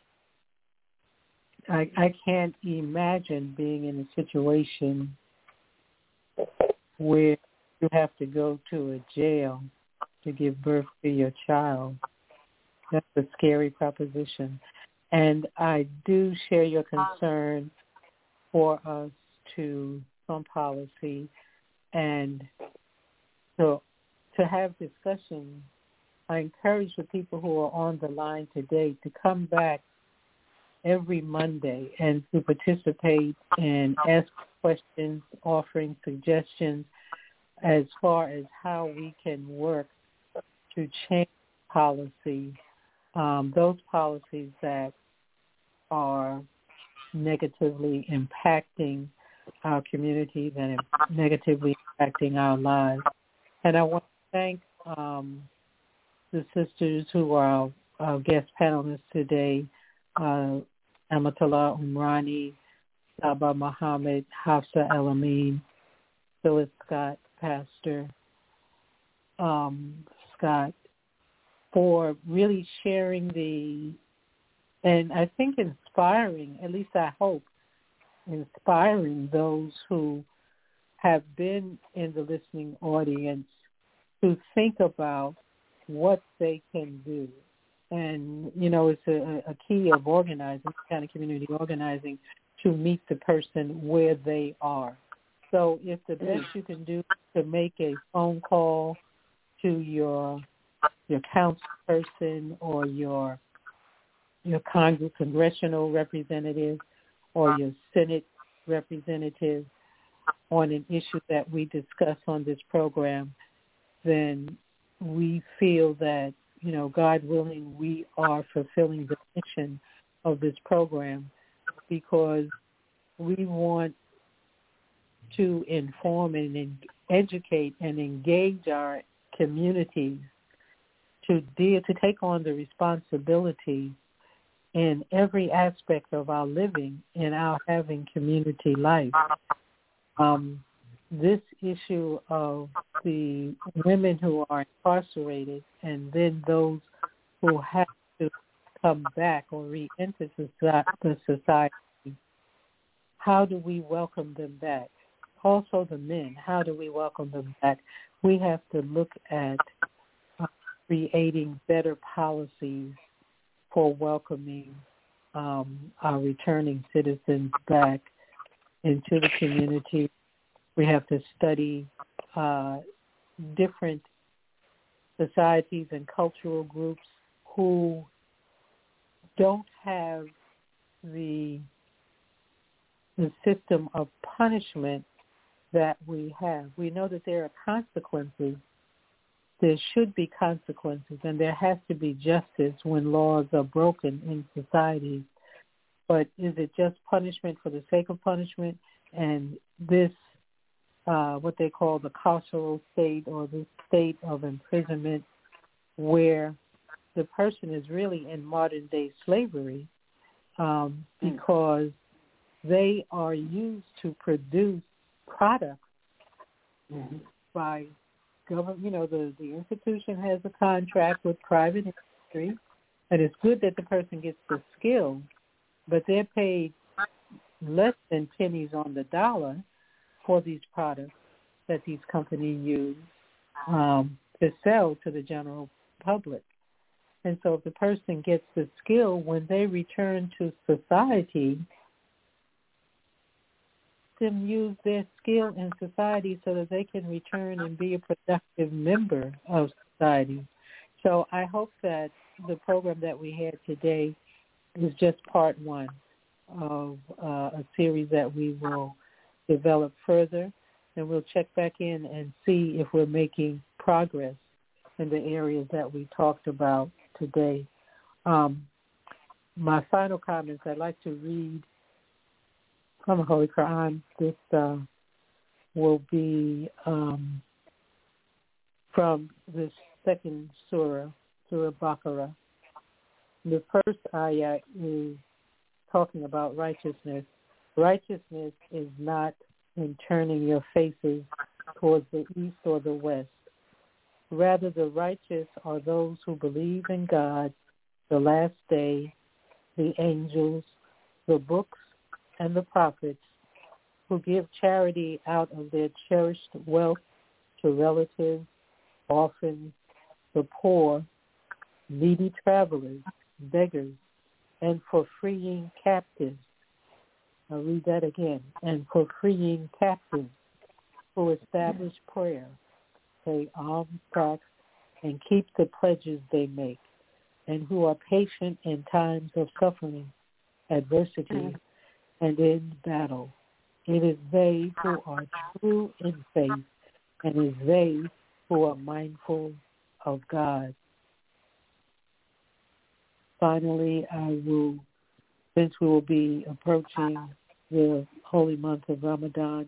I can't imagine being in a situation where you have to go to a jail to give birth to your child. That's a scary proposition. And I do share your concern for us to some policy and so to have discussions. I encourage the people who are on the line today to come back every Monday and to participate and ask questions, offering suggestions as far as how we can work to change policy, those policies that are negatively impacting our communities and negatively impacting our lives. And I want to thank the sisters who are our guest panelists today, Amatullah Umrani, Saba Muhammad, Hafsa El-Amin, Phyllis Scott, Pastor Scott, for really sharing and I think inspiring, at least I hope, inspiring those who have been in the listening audience to think about what they can do. And, it's a key of organizing, kind of community organizing, to meet the person where they are. So if the best you can do is to make a phone call to your council person or your congressional representative or your Senate representative on an issue that we discuss on this program, then we feel that, God willing, we are fulfilling the mission of this program because we want to inform and educate and engage our communities to take on the responsibility in every aspect of our living and our having community life. This issue of the women who are incarcerated and then those who have to come back or re-enter the society, how do we welcome them back? Also the men, how do we welcome them back? We have to look at creating better policies for welcoming our returning citizens back into the community. We have to study different societies and cultural groups who don't have the system of punishment that we have. We know that there are consequences. There should be consequences, and there has to be justice when laws are broken in society. But is it just punishment for the sake of punishment? And this what they call the carceral state, or the state of imprisonment, where the person is really in modern-day slavery because they are used to produce products by government. You know, the institution has a contract with private industry, and it's good that the person gets the skill, but they're paid less than pennies on the dollar for these products that these companies use to sell to the general public. And so if the person gets the skill, when they return to society, them use their skill in society so that they can return and be a productive member of society. So I hope that the program that we had today is just part one of a series that we will develop further, and we'll check back in and see if we're making progress in the areas that we talked about today. My final comments, I'd like to read from the Holy Quran. This will be from the second surah, Surah Baqarah. The first ayah is talking about righteousness. Righteousness is not in turning your faces towards the east or the west. Rather, the righteous are those who believe in God, the last day, the angels, the books, and the prophets, who give charity out of their cherished wealth to relatives, orphans, the poor, needy travelers, beggars, and for freeing captives. I'll read that again. And for freeing captives, who establish prayer, pay alms, tax, and keep the pledges they make, and who are patient in times of suffering, adversity, and in battle. It is they who are true in faith, and it is they who are mindful of God. Finally, since we will be approaching the holy month of Ramadan,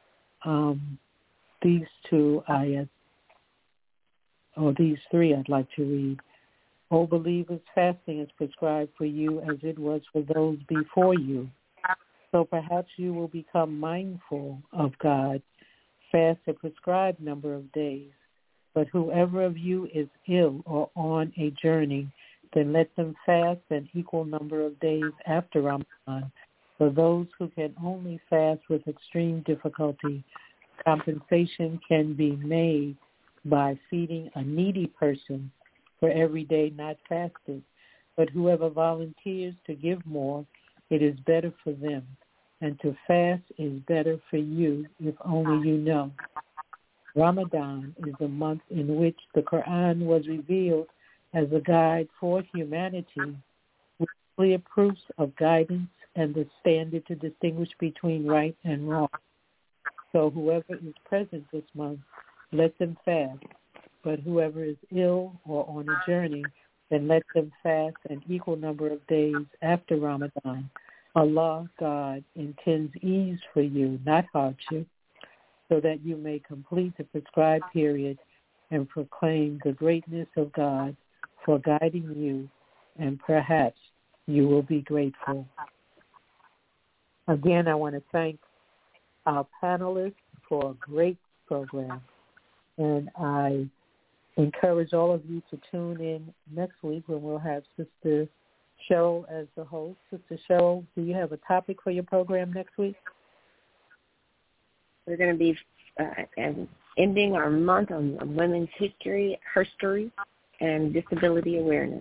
these two ayats, or these three I'd like to read. O believers, fasting is prescribed for you as it was for those before you. So perhaps you will become mindful of God. Fast a prescribed number of days. But whoever of you is ill or on a journey, then let them fast an equal number of days after Ramadan. For those who can only fast with extreme difficulty, compensation can be made by feeding a needy person for every day not fasted. But whoever volunteers to give more, it is better for them. And to fast is better for you if only you know. Ramadan is a month in which the Quran was revealed as a guide for humanity with clear proofs of guidance and the standard to distinguish between right and wrong. So whoever is present this month, let them fast. But whoever is ill or on a journey, then let them fast an equal number of days after Ramadan. Allah, God, intends ease for you, not hardship, so that you may complete the prescribed period and proclaim the greatness of God for guiding you, and perhaps you will be grateful. Again, I want to thank our panelists for a great program, and I encourage all of you to tune in next week when we'll have Sister Cheryl as the host. Sister Cheryl, do you have a topic for your program next week? We're going to be ending our month on women's history, and disability awareness.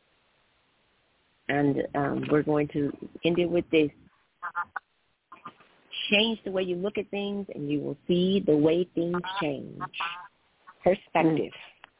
And we're going to end it with this. Change the way you look at things, and you will see the way things change. Perspective.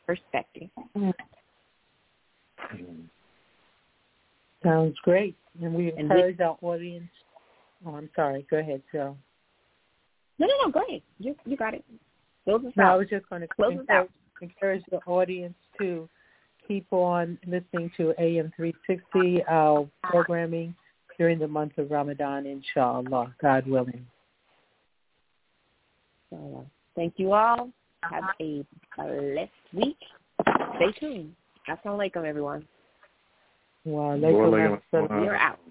Sounds great. And we encourage our audience. Oh, I'm sorry. Go ahead, Joe. No, go ahead. You got it. I was just going to encourage the audience to keep on listening to AM 360, our programming during the month of Ramadan, inshallah, God willing. So thank you all. Have a blessed week. Stay tuned. Assalamu alaikum, everyone. Wa alaikum assalam. You're out.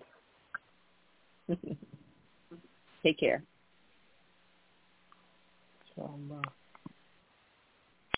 Take care. Inshallah.